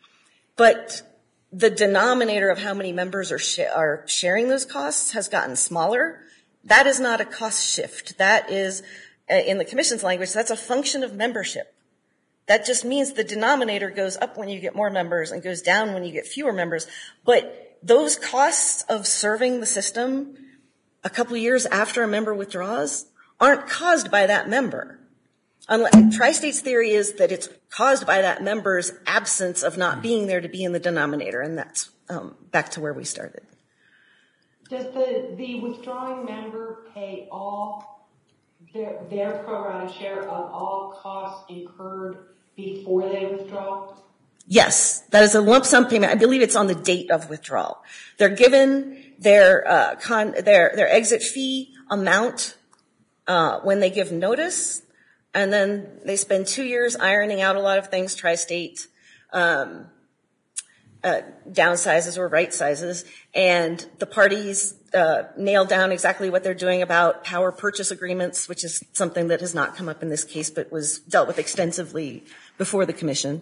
But the denominator of how many members are, sh- are sharing those costs has gotten smaller. That is not a cost shift. That is, uh, in the Commission's language, that's a function of membership. That just means the denominator goes up when you get more members and goes down when you get fewer members. But those costs of serving the system a couple of years after a member withdraws aren't caused by that member. Unless, Tri-State's theory is that it's caused by that member's absence of not being there to be in the denominator, and that's um, back to where we started. Does the, the withdrawing member pay all their, their pro rata share of all costs incurred before they withdraw? Yes, that is a lump sum payment. I believe it's on the date of withdrawal. They're given their uh, con, their their exit fee amount uh, when they give notice, and then they spend two years ironing out a lot of things, Tri-State um, uh, downsizes or right sizes, and the parties uh, nail down exactly what they're doing about power purchase agreements, which is something that has not come up in this case but was dealt with extensively before the Commission.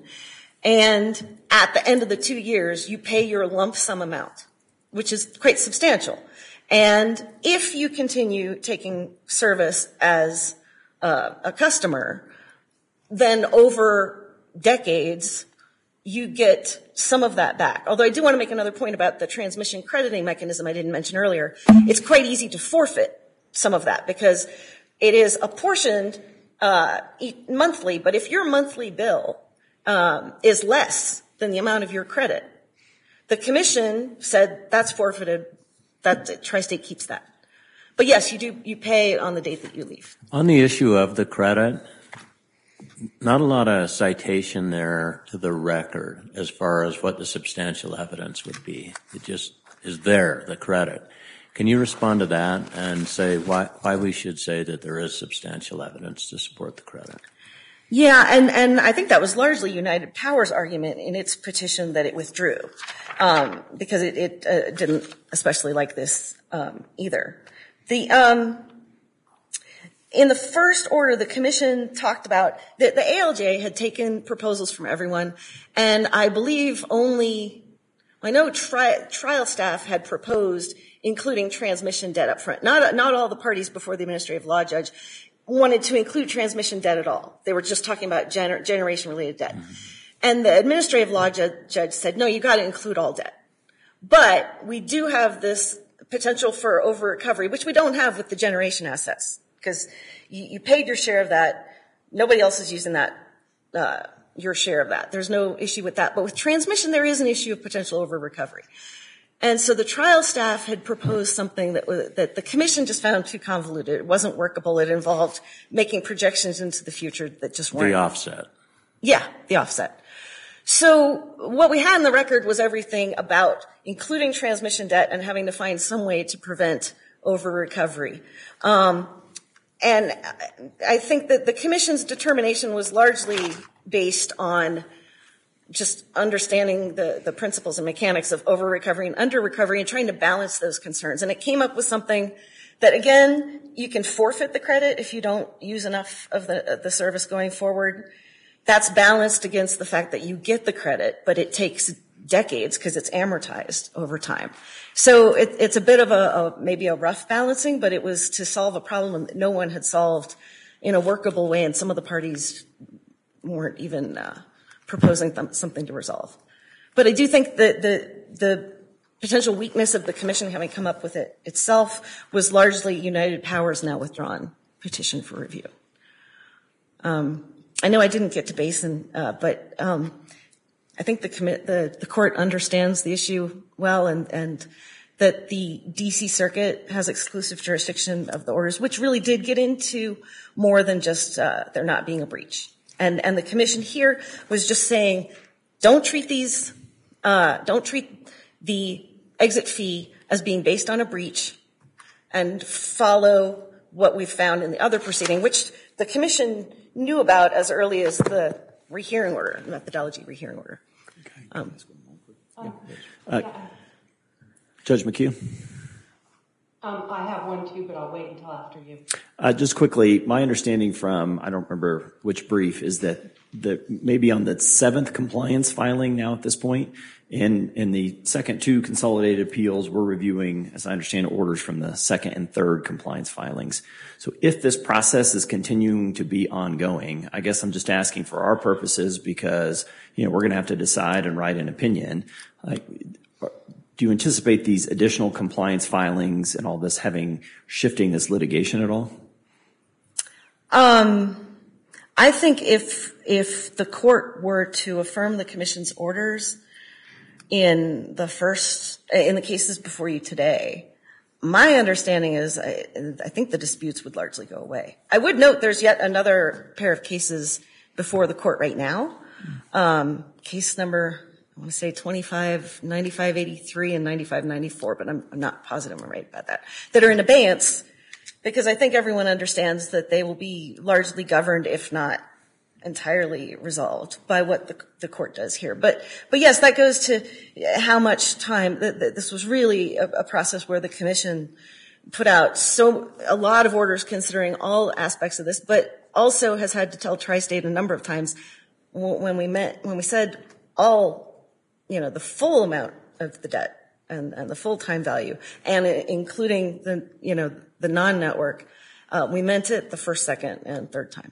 And at the end of the two years, you pay your lump sum amount, which is quite substantial. And if you continue taking service as uh, a customer, then over decades, you get some of that back. Although I do want to make another point about the transmission crediting mechanism I didn't mention earlier. It's quite easy to forfeit some of that because it is apportioned uh, monthly. But if your monthly bill um, is less than the amount of your credit, the Commission said that's forfeited. That Tri-State keeps that. But yes, you do. You pay on the date that you leave. On the issue of the credit, not a lot of citation there to the record as far as what the substantial evidence would be. It just is there, the credit. Can you respond to that and say why, why we should say that there is substantial evidence to support the credit? Yeah, and, and I think that was largely United Power's argument in its petition that it withdrew, um, because it, it uh, didn't especially like this um, either. The um, in the first order, the commission talked about that the A L J had taken proposals from everyone, and I believe only, I know tri- trial staff had proposed including transmission debt up front. Not, not all the parties before the administrative law judge wanted to include transmission debt at all. They were just talking about gener- generation-related debt. Mm-hmm. And the administrative law ju- judge said, no, you got to include all debt. But we do have this potential for over-recovery, which we don't have with the generation assets, because you, you paid your share of that. Nobody else is using that, uh, your share of that. There's no issue with that. But with transmission, there is an issue of potential over-recovery. And so the trial staff had proposed something that was, that the commission just found too convoluted. It wasn't workable. It involved making projections into the future that just weren't. The offset. Yeah, the offset. So what we had in the record was everything about including transmission debt and having to find some way to prevent over-recovery. Um, and I think that the commission's determination was largely based on just understanding the, the principles and mechanics of over-recovery and under-recovery and trying to balance those concerns. And it came up with something that, again, you can forfeit the credit if you don't use enough of the, of the service going forward. That's balanced against the fact that you get the credit, but it takes decades because it's amortized over time. So it, it's a bit of a, a maybe a rough balancing, but it was to solve a problem that no one had solved in a workable way, and some of the parties weren't even uh, proposing th- something to resolve. But I do think that the the potential weakness of the commission having come up with it itself was largely United Power's now withdrawn petition for review. Um, I know I didn't get to Basin, uh, but um, I think the, commi- the the court understands the issue well, and and that the D C Circuit has exclusive jurisdiction of the orders, which really did get into more than just uh, there not being a breach. And and the commission here was just saying, don't treat these, uh, don't treat the exit fee as being based on a breach, and follow what we've found in the other proceeding, which the commission knew about as early as the rehearing order, methodology rehearing order. Um, uh, Judge McHugh? Um, I have one too, but I'll wait until after you. Uh, just quickly, my understanding from, I don't remember which brief, is that the, maybe on the seventh compliance filing now at this point, in, in the second two consolidated appeals, we're reviewing, as I understand, orders from the second and third compliance filings. So if this process is continuing to be ongoing, I guess I'm just asking for our purposes because, you know, we're going to have to decide and write an opinion. Like, do you anticipate these additional compliance filings and all this having, shifting this litigation at all? Um, I think if, if the court were to affirm the commission's orders in the first, in the cases before you today, my understanding is I, I think the disputes would largely go away. I would note there's yet another pair of cases before the court right now. Um, case number, I want to say twenty-five ninety-five eighty-three and ninety-five ninety-four, but I'm, I'm not positive I'm right about that, that are in abeyance, because I think everyone understands that they will be largely governed, if not entirely resolved, by what the, the court does here. But, but yes, that goes to how much time. Th- th- this was really a, a process where the commission put out so a lot of orders considering all aspects of this, but also has had to tell Tri-State a number of times when we met, when we said all, you know, the full amount of the debt and, and the full time value, and including the, you know, the non-network, uh, we meant it the first, second, and third time.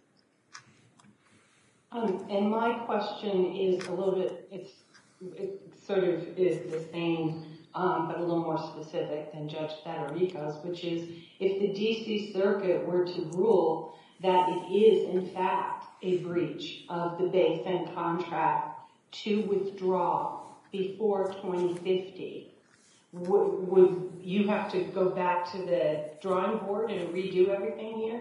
Um, and my question is a little bit, it's, it sort of is the same, um, but a little more specific than Judge Federico's, which is if the D C Circuit were to rule that it is, in fact, a breach of the Basin contract to withdraw before twenty fifty, would, would you have to go back to the drawing board and redo everything here?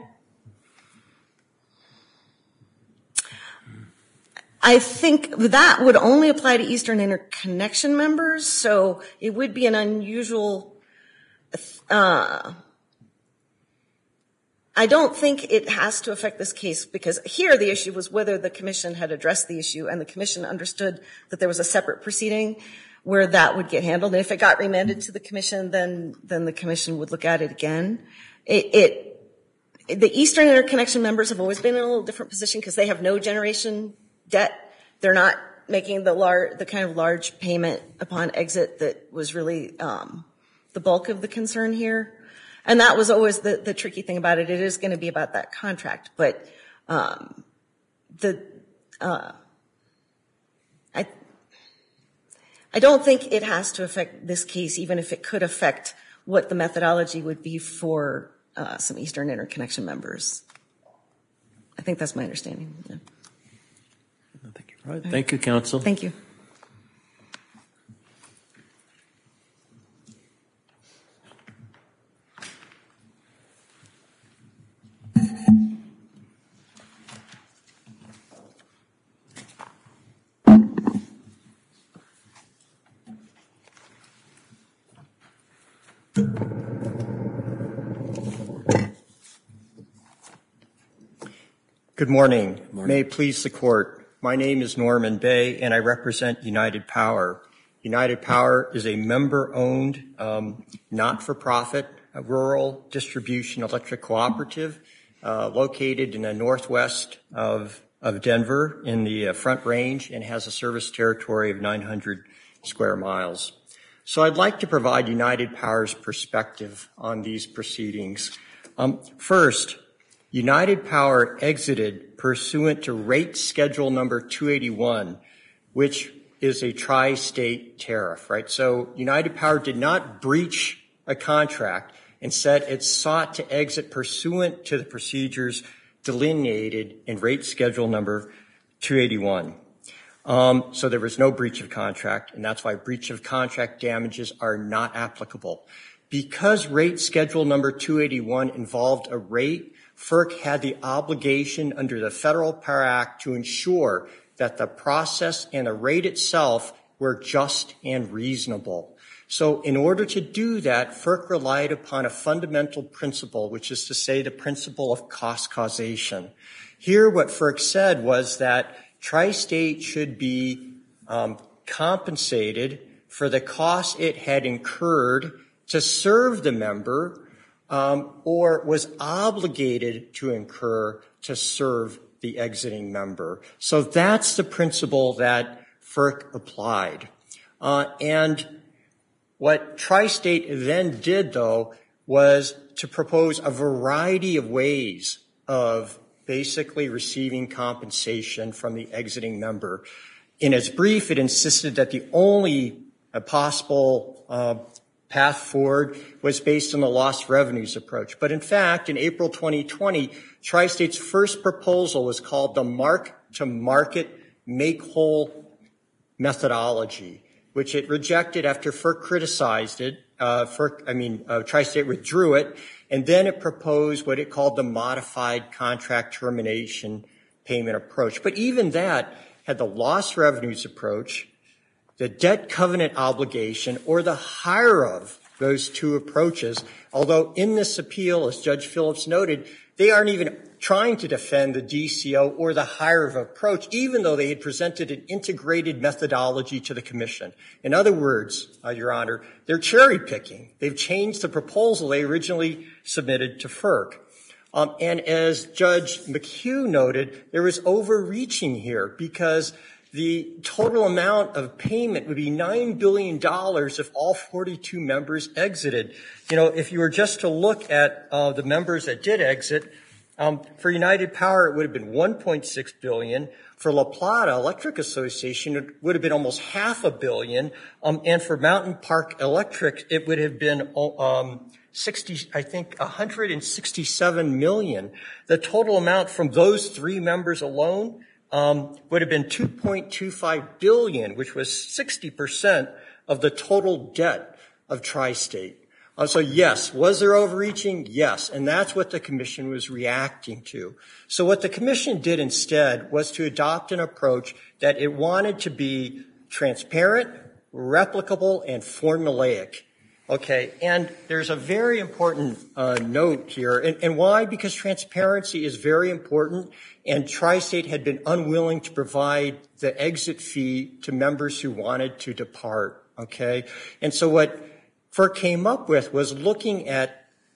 I think that would only apply to Eastern Interconnection members, so it would be an unusual, uh, I don't think it has to affect this case, because here the issue was whether the commission had addressed the issue, and the commission understood that there was a separate proceeding where that would get handled. And if it got remanded to the commission, then, then the commission would look at it again. It, it the Eastern Interconnection members have always been in a little different position because they have no generation debt. They're not making the lar- the kind of large payment upon exit that was really um, the bulk of the concern here. And that was always the, the tricky thing about it. It is going to be about that contract. But um, the uh, I I don't think it has to affect this case, even if it could affect what the methodology would be for uh, some Eastern Interconnection members. I think that's my understanding. Yeah. Thank you. All right. Thank you, counsel. Thank you. Good morning. morning. May it please the court. My name is Norman Bay, and I represent United Power. United Power is a member-owned, um, not-for-profit uh, rural distribution electric cooperative uh, located in the northwest of, of Denver in the uh, Front Range and has a service territory of nine hundred square miles. So I'd like to provide United Power's perspective on these proceedings. Um, first, United Power exited pursuant to rate schedule number two eighty-one, which is a tri-state tariff, right? So United Power did not breach a contract and said it sought to exit pursuant to the procedures delineated in rate schedule number two eighty-one. Um, so there was no breach of contract, and that's why breach of contract damages are not applicable. Because rate schedule number two eighty-one involved a rate, FERC had the obligation under the Federal Power Act to ensure that the process and the rate itself were just and reasonable. So in order to do that, FERC relied upon a fundamental principle, which is to say the principle of cost causation. Here what FERC said was that Tri-State should be um, compensated for the costs it had incurred to serve the member Um, or was obligated to incur to serve the exiting member. So that's the principle that FERC applied. Uh, and what Tri-State then did, though, was to propose a variety of ways of basically receiving compensation from the exiting member. In its brief, it insisted that the only uh, possible uh, path forward was based on the lost revenues approach. But in fact, in April twenty twenty, Tri-State's first proposal was called the Mark-to-Market Make-Whole methodology, which it rejected after FERC criticized it. Uh, FERC, I mean, uh, Tri-State withdrew it, and then it proposed what it called the Modified Contract Termination Payment Approach. But even that had the lost revenues approach, the debt covenant obligation, or the higher of those two approaches, although in this appeal, as Judge Phillips noted, they aren't even trying to defend the D C O or the higher of approach, even though they had presented an integrated methodology to the commission. In other words, uh, Your Honor, they're cherry picking. They've changed the proposal they originally submitted to FERC. Um, and as Judge McHugh noted, there was overreaching here because the total amount of payment would be nine billion dollars if all forty-two members exited. You know, if you were just to look at uh, the members that did exit, um, for United Power it would have been one point six billion dollars. For La Plata Electric Association, it would have been almost half a billion. Um, and for Mountain Park Electric, it would have been um, sixty, I think, one hundred sixty-seven million dollars. The total amount from those three members alone Um, would have been two point two five billion dollars, which was sixty percent of the total debt of Tri-State. Uh, so yes, was there overreaching? Yes, and that's what the commission was reacting to. So what the commission did instead was to adopt an approach that it wanted to be transparent, replicable, and formulaic. Okay, and there's a very important uh, note here, and, and why? Because transparency is very important, and Tri-State had been unwilling to provide the exit fee to members who wanted to depart, okay? And so what FERC came up with was looking at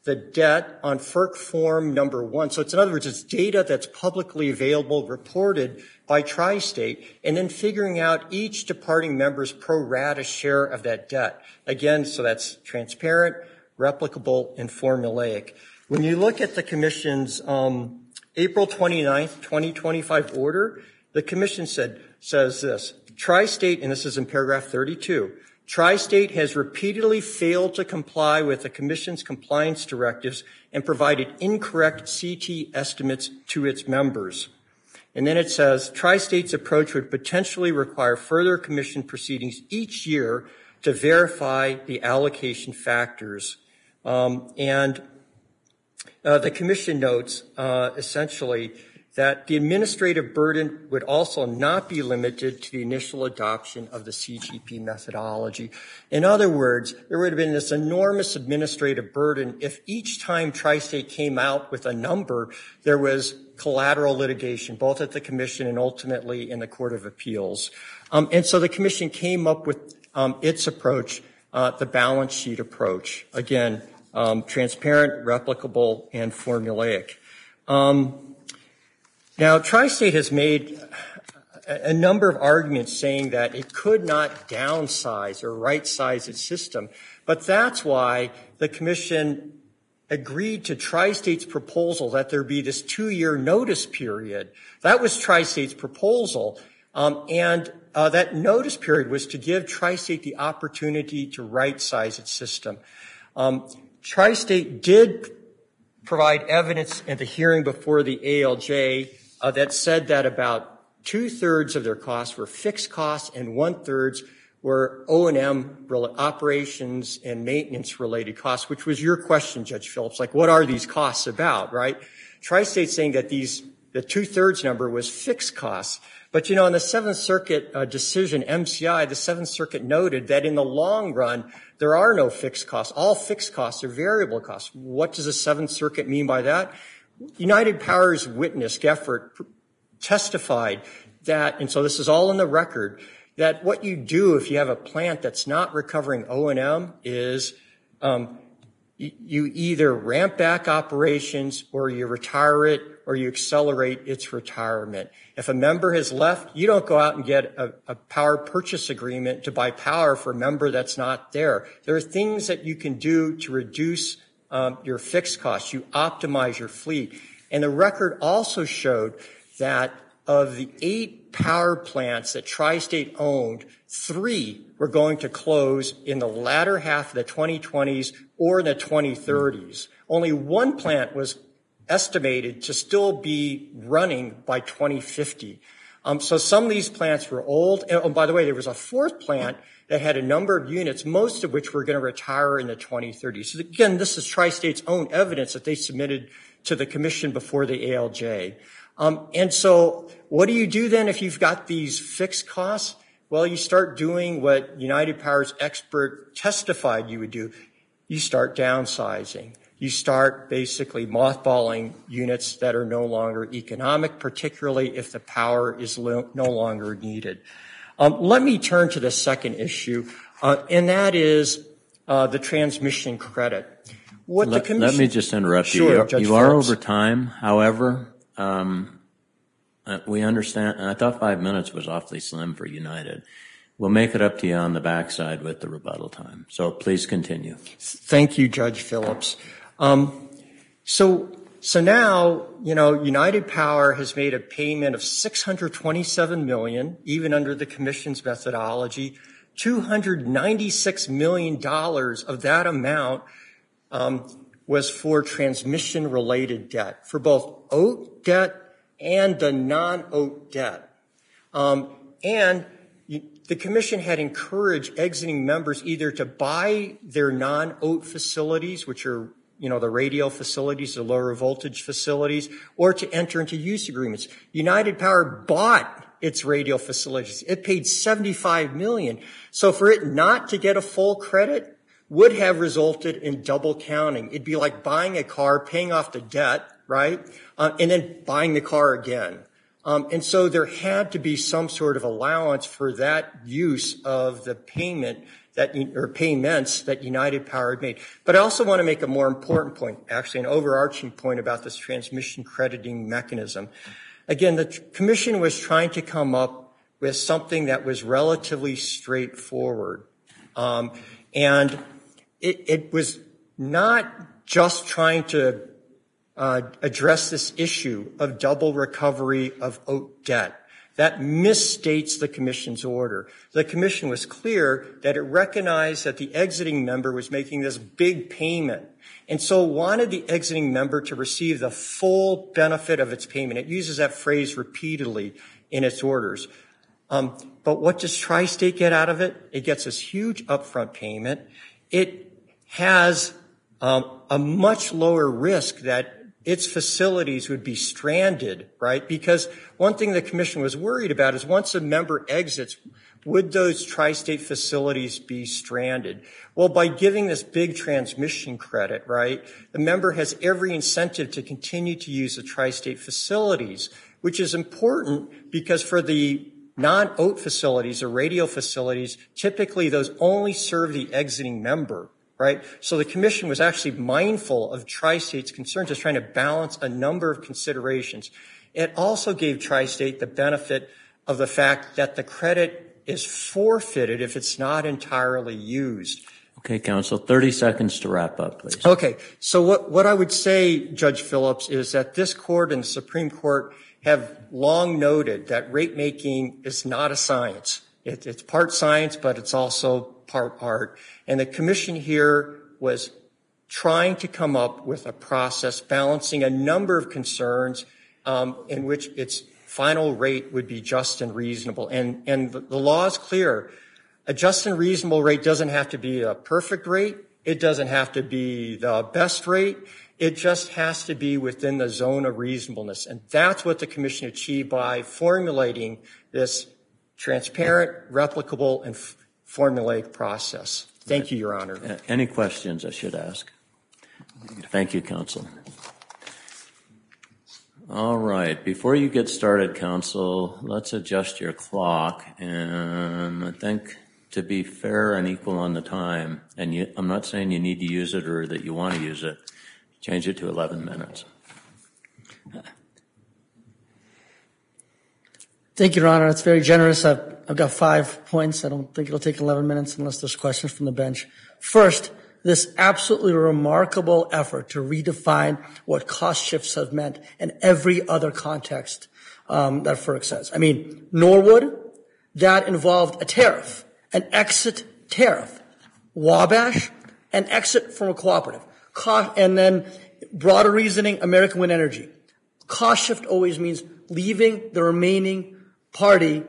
the debt on F E R C form number one. So it's, in other words, it's data that's publicly available, reported by Tri-State, and then figuring out each departing member's pro rata share of that debt. Again, so that's transparent, replicable, and formulaic. When you look at the Commission's um, April twenty-ninth, twenty twenty-five order, the Commission said, says this, Tri-State, and this is in paragraph thirty-two, Tri-State has repeatedly failed to comply with the Commission's compliance directives and provided incorrect C T estimates to its members. And then it says, Tri-State's approach would potentially require further Commission proceedings each year to verify the allocation factors. Um, and uh, the Commission notes, uh, essentially, that the administrative burden would also not be limited to the initial adoption of the C G P methodology. In other words, there would have been this enormous administrative burden if each time Tri-State came out with a number, there was collateral litigation, both at the Commission and ultimately in the Court of Appeals. Um, and so the Commission came up with um, its approach, uh, the balance sheet approach. Again, um, transparent, replicable, and formulaic. Um, Now, Tri-State has made a number of arguments saying that it could not downsize or right-size its system, but that's why the Commission agreed to Tri-State's proposal that there be this two-year notice period. That was Tri-State's proposal, um, and uh, that notice period was to give Tri-State the opportunity to right-size its system. Um, Tri-State did provide evidence at the hearing before the A L J Uh, that said that about two-thirds of their costs were fixed costs and one-third were O and M operations and maintenance-related costs, which was your question, Judge Phillips. Like, what are these costs about, right? Tri-State's saying that these, the two-thirds number was fixed costs. But, you know, in the Seventh Circuit uh, decision, M C I, the Seventh Circuit noted that in the long run, there are no fixed costs. All fixed costs are variable costs. What does the Seventh Circuit mean by that? United Power's witness, Geffert, testified that, and so this is all in the record, that what you do if you have a plant that's not recovering O and M is um, you, you either ramp back operations or you retire it or you accelerate its retirement. If a member has left, you don't go out and get a, a power purchase agreement to buy power for a member that's not there. There are things that you can do to reduce Um, your fixed costs. You optimize your fleet. And the record also showed that of the eight power plants that Tri-State owned, three were going to close in the latter half of the twenty twenties or in the twenty thirties. Only one plant was estimated to still be running by twenty fifty. Um, so some of these plants were old. And, oh, by the way, there was a fourth plant that had a number of units, most of which were going to retire in the twenty thirties. So again, this is Tri-State's own evidence that they submitted to the Commission before the A L J. Um, and so what do you do then if you've got these fixed costs? Well, you start doing what United Power's expert testified you would do. You start downsizing. You start basically mothballing units that are no longer economic, particularly if the power is lo- no longer needed. Um, let me turn to the second issue, uh, and that is uh, the transmission credit. What let, the commission, let me just interrupt sure, you. You, Judge you are Phillips. over time. However, um, uh, we understand, and I thought five minutes was awfully slim for United. We'll make it up to you on the backside with the rebuttal time. So please continue. Thank you, Judge Phillips. Um, so. So now, you know, United Power has made a payment of six hundred twenty-seven million dollars, even under the Commission's methodology. two hundred ninety-six million dollars of that amount um, was for transmission-related debt, for both O A T debt and the non-O A T debt. Um, and you, the Commission had encouraged exiting members either to buy their non-O A T facilities, which are you know, the radio facilities, the lower voltage facilities, or to enter into use agreements. United Power bought its radio facilities. It paid seventy-five million dollars. So for it not to get a full credit would have resulted in double counting. It'd be like buying a car, paying off the debt, right, uh, and then buying the car again. Um, and so there had to be some sort of allowance for that use of the payment that, or payments that United Power had made. But I also want to make a more important point, actually an overarching point about this transmission crediting mechanism. Again, the commission was trying to come up with something that was relatively straightforward. Um, and it, it was not just trying to uh, address this issue of double recovery of O T debt. That misstates the commission's order. The commission was clear that it recognized that the exiting member was making this big payment, and so wanted the exiting member to receive the full benefit of its payment. It uses that phrase repeatedly in its orders. Um, but what does Tri-State get out of it? It gets this huge upfront payment. It has um, a much lower risk that its facilities would be stranded, right? Because one thing the commission was worried about is once a member exits, would those Tri-State facilities be stranded? Well, by giving this big transmission credit, right, the member has every incentive to continue to use the Tri-State facilities, which is important because for the non-O T facilities or radio facilities, typically those only serve the exiting member. Right? So the commission was actually mindful of Tri-State's concerns, just trying to balance a number of considerations. It also gave Tri-State the benefit of the fact that the credit is forfeited if it's not entirely used. Okay, counsel, thirty seconds to wrap up, please. Okay, so what, what I would say, Judge Phillips, is that this court and the Supreme Court have long noted that rate making is not a science. It, it's part science, but it's also part art. And the commission here was trying to come up with a process balancing a number of concerns um, in which its final rate would be just and reasonable. And, and the, the law is clear. A just and reasonable rate doesn't have to be a perfect rate. It doesn't have to be the best rate. It just has to be within the zone of reasonableness. And that's what the commission achieved by formulating this transparent, replicable, and f- formulaic process. Thank you, Your Honor. Any questions I should ask? Thank you, counsel. All right. Before you get started, counsel, let's adjust your clock. And I think to be fair and equal on the time, and you, I'm not saying you need to use it or that you want to use it, change it to eleven minutes. Thank you, Your Honor. It's very generous. I've, I've got five points. I don't think it'll take eleven minutes unless there's questions from the bench. First, this absolutely remarkable effort to redefine what cost shifts have meant in every other context um, that FERC says. I mean, Norwood, that involved a tariff, an exit tariff. Wabash, an exit from a cooperative. Co- and then broader reasoning, American Wind Energy. Cost shift always means leaving the remaining party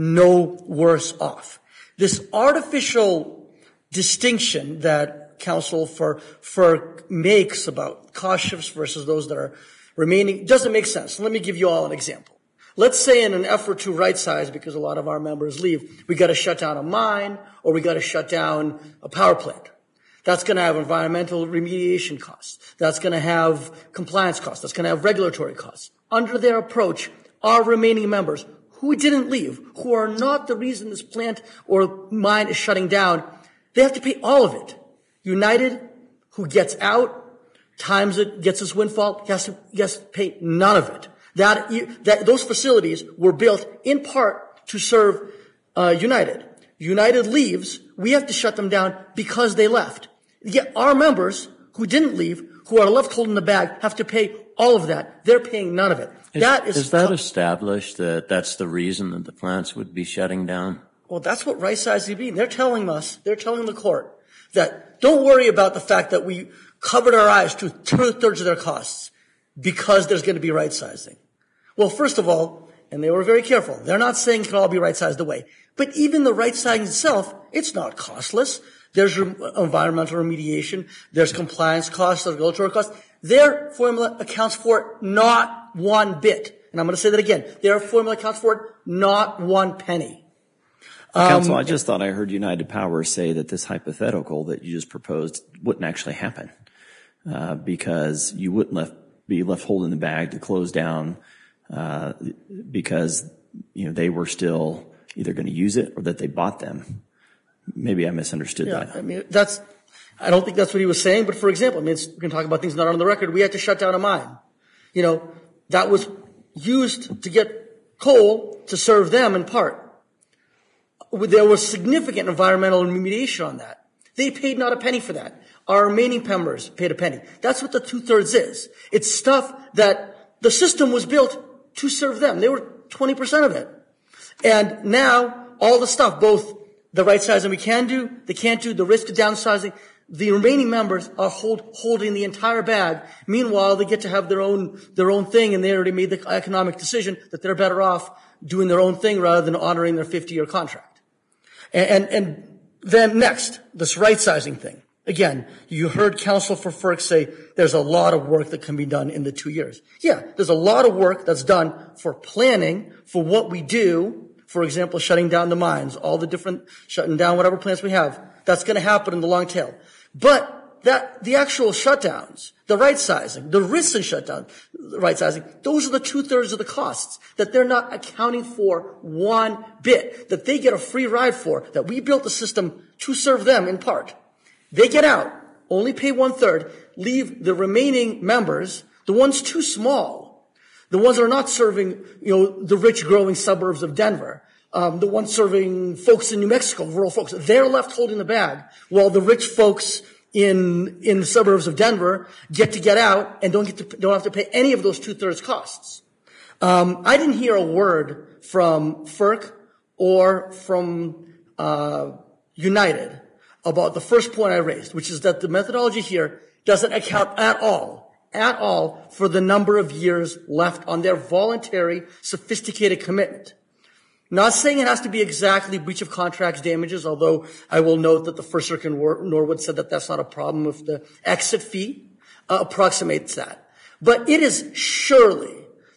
no worse off. This artificial distinction that counsel for FERC makes about cost shifts versus those that are remaining doesn't make sense. Let me give you all an example. Let's say in an effort to right size, because a lot of our members leave, we got to shut down a mine or we got to shut down a power plant. That's going to have environmental remediation costs. That's going to have compliance costs. That's going to have regulatory costs. Under their approach, our remaining members who didn't leave, who are not the reason this plant or mine is shutting down, they have to pay all of it. United, who gets out, times it, gets this windfall, he has to, he has to pay none of it. That, that, those facilities were built in part to serve uh, United. United leaves, we have to shut them down because they left. Yet our members who didn't leave, who are left holding the bag, have to pay all of that. They're paying none of it. Is that is, is that established that that's the reason that the plants would be shutting down? Well, that's what right sizing means. They're telling us, they're telling the court that don't worry about the fact that we covered our eyes to two-thirds of their costs because there's going to be right sizing. Well, first of all, and they were very careful, they're not saying it can all be right sized away. But even the right sizing itself, it's not costless. There's environmental remediation. There's compliance costs, there's regulatory costs. Their formula accounts for not one bit. And I'm going to say that again. Their formula accounts for not one penny. Um, Counsel, I just thought I heard United Power say that this hypothetical that you just proposed wouldn't actually happen uh, because you wouldn't left, be left holding the bag to close down uh, because, you know, they were still either going to use it or that they bought them. maybe I misunderstood Yeah, that. I mean, that's, I don't think that's what he was saying, but for example, I mean, it's, we can talk about things not on the record. We had to shut down a mine. You know, that was used to get coal to serve them in part. There was significant environmental remediation on that. They paid not a penny for that. Our remaining members paid a penny. That's what the two-thirds is. It's stuff that the system was built to serve them. They were twenty percent of it. And now, all the stuff, both the right sizing we can do, they can't do, the risk of downsizing, the remaining members are hold, holding the entire bag. Meanwhile, they get to have their own, their own thing, and they already made the economic decision that they're better off doing their own thing rather than honoring their fifty-year contract. And, and, and then next, this right sizing thing. Again, you heard Counsel for FERC say there's a lot of work that can be done in the two years. Yeah, there's a lot of work that's done for planning for what we do. For example, shutting down the mines, all the different, shutting down whatever plants we have. That's going to happen in the long tail. But that, the actual shutdowns, the right sizing, the risks in shutdown, the right sizing, those are the two-thirds of the costs that they're not accounting for one bit, that they get a free ride for, that we built the system to serve them in part. They get out, only pay one-third, leave the remaining members, the ones too small, the ones that are not serving, you know, the rich growing suburbs of Denver, um, the ones serving folks in New Mexico, rural folks, they're left holding the bag, while the rich folks in in the suburbs of Denver get to get out and don't get to don't have to pay any of those two-thirds costs. Um, I didn't hear a word from FERC or from uh, United about the first point I raised, which is that the methodology here doesn't account at all, at all for the number of years left on their voluntary, sophisticated commitment. Not saying it has to be exactly breach of contracts damages, although I will note that the First Circuit in Norwood said that that's not a problem if the exit fee uh, approximates that. But it is surely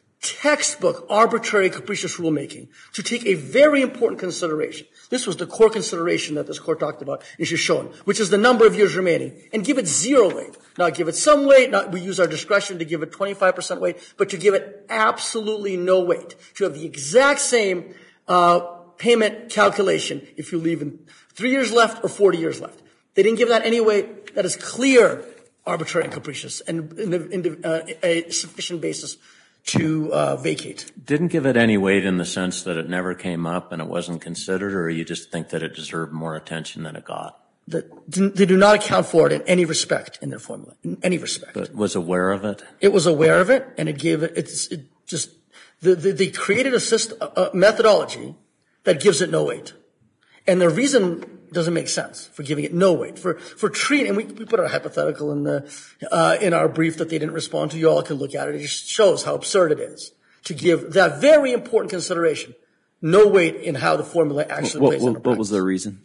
textbook arbitrary capricious rulemaking to take a very important consideration. This was the core consideration that this court talked about in Shoshone, which is the number of years remaining, and give it zero weight. Not give it some weight, not we use our discretion to give it twenty-five percent weight, but to give it absolutely no weight. To have the exact same uh payment calculation if you leave in three years left or forty years left. They didn't give that any weight. That is clear, arbitrary and capricious, and, and uh, a sufficient basis to uh, vacate. Didn't give it any weight in the sense that it never came up and it wasn't considered, or you just think that it deserved more attention than it got? That they do not account for it in any respect in their formula, in any respect. But was aware of it? It was aware of it, and it gave it, it's it just, the, the, they created a, system, a methodology that gives it no weight. And the reason doesn't make sense for giving it no weight. For, for treating, and we, we put a hypothetical in the, uh, in our brief that they didn't respond to. You all can look at it. It just shows how absurd it is to give that very important consideration no weight in how the formula actually what, plays what, into practice. What was their reason?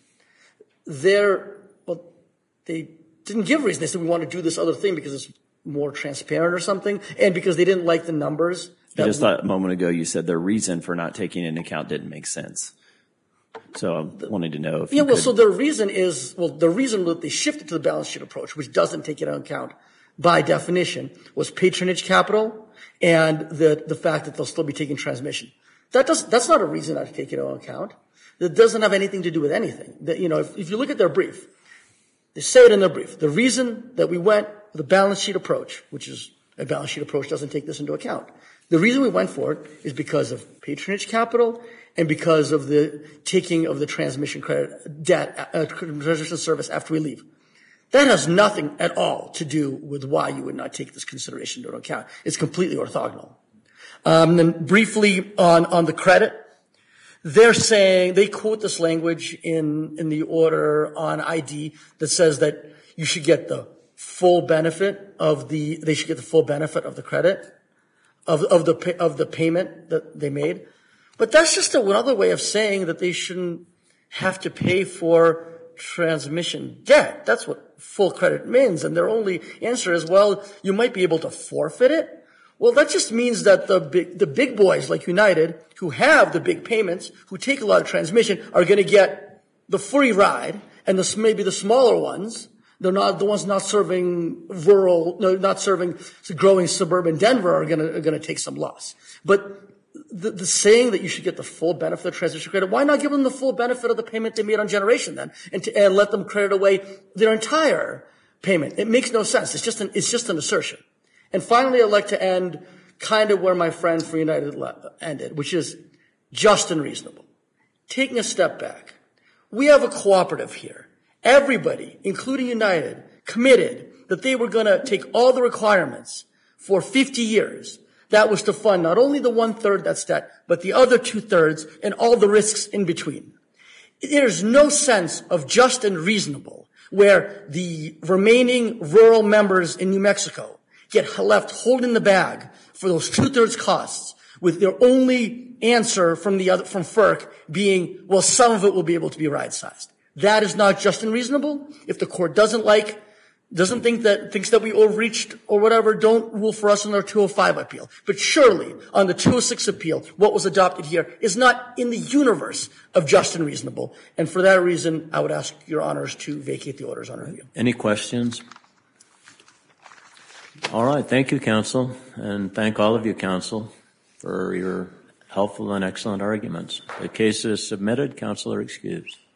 Their, well, they didn't give a reason. They said we want to do this other thing because it's more transparent or something, and because they didn't like the numbers. I just thought a moment ago you said their reason for not taking into account didn't make sense. So I wanted to know if yeah, you well, could. so their reason is, well, the reason that they shifted to the balance sheet approach, which doesn't take it into account by definition, was patronage capital and the the fact that they'll still be taking transmission. That does that's not a reason not to take it into account. That doesn't have anything to do with anything. That, you know, if, if you look at their brief, they say it in their brief. The reason that we went with a balance sheet approach, which is a balance sheet approach doesn't take this into account. The reason we went for it is because of patronage capital and because of the taking of the transmission credit debt, uh, transmission service after we leave. That has nothing at all to do with why you would not take this consideration into account. It's completely orthogonal. Um, then briefly on, on the credit, they're saying, they quote this language in, in the order on I D that says that you should get the full benefit of the, they should get the full benefit of the credit, of, of the, of the payment that they made. But that's just another way of saying that they shouldn't have to pay for transmission debt. That's what full credit means. And their only answer is, well, you might be able to forfeit it. Well, that just means that the big, the big boys like United, who have the big payments, who take a lot of transmission, are going to get the free ride, and the, maybe the smaller ones, they're not the ones not serving rural, no, not serving growing suburban Denver, are going to are going to take some loss. But the, the saying that you should get the full benefit of transition credit, why not give them the full benefit of the payment they made on generation then, and, to, and let them credit away their entire payment? It makes no sense. It's just an, it's just an assertion. And finally, I'd like to end kind of where my friend from United ended, which is just and reasonable. Taking a step back, we have a cooperative here. Everybody, including United, committed that they were going to take all the requirements for fifty years. That was to fund not only the one-third that's debt, but the other two-thirds and all the risks in between. There's no sense of just and reasonable where the remaining rural members in New Mexico get left holding the bag for those two-thirds costs, with their only answer from the other, from FERC being, well, some of it will be able to be right-sized. That is not just and reasonable. If the court doesn't like, doesn't think that, thinks that we overreached or whatever, don't rule for us on our two oh five appeal. But surely, on the two oh six appeal, what was adopted here is not in the universe of just and reasonable. And for that reason, I would ask your honors to vacate the orders on review. Any questions? All right. Thank you, counsel. And thank all of you, counsel, for your helpful and excellent arguments. The case is submitted. Counsel are excused.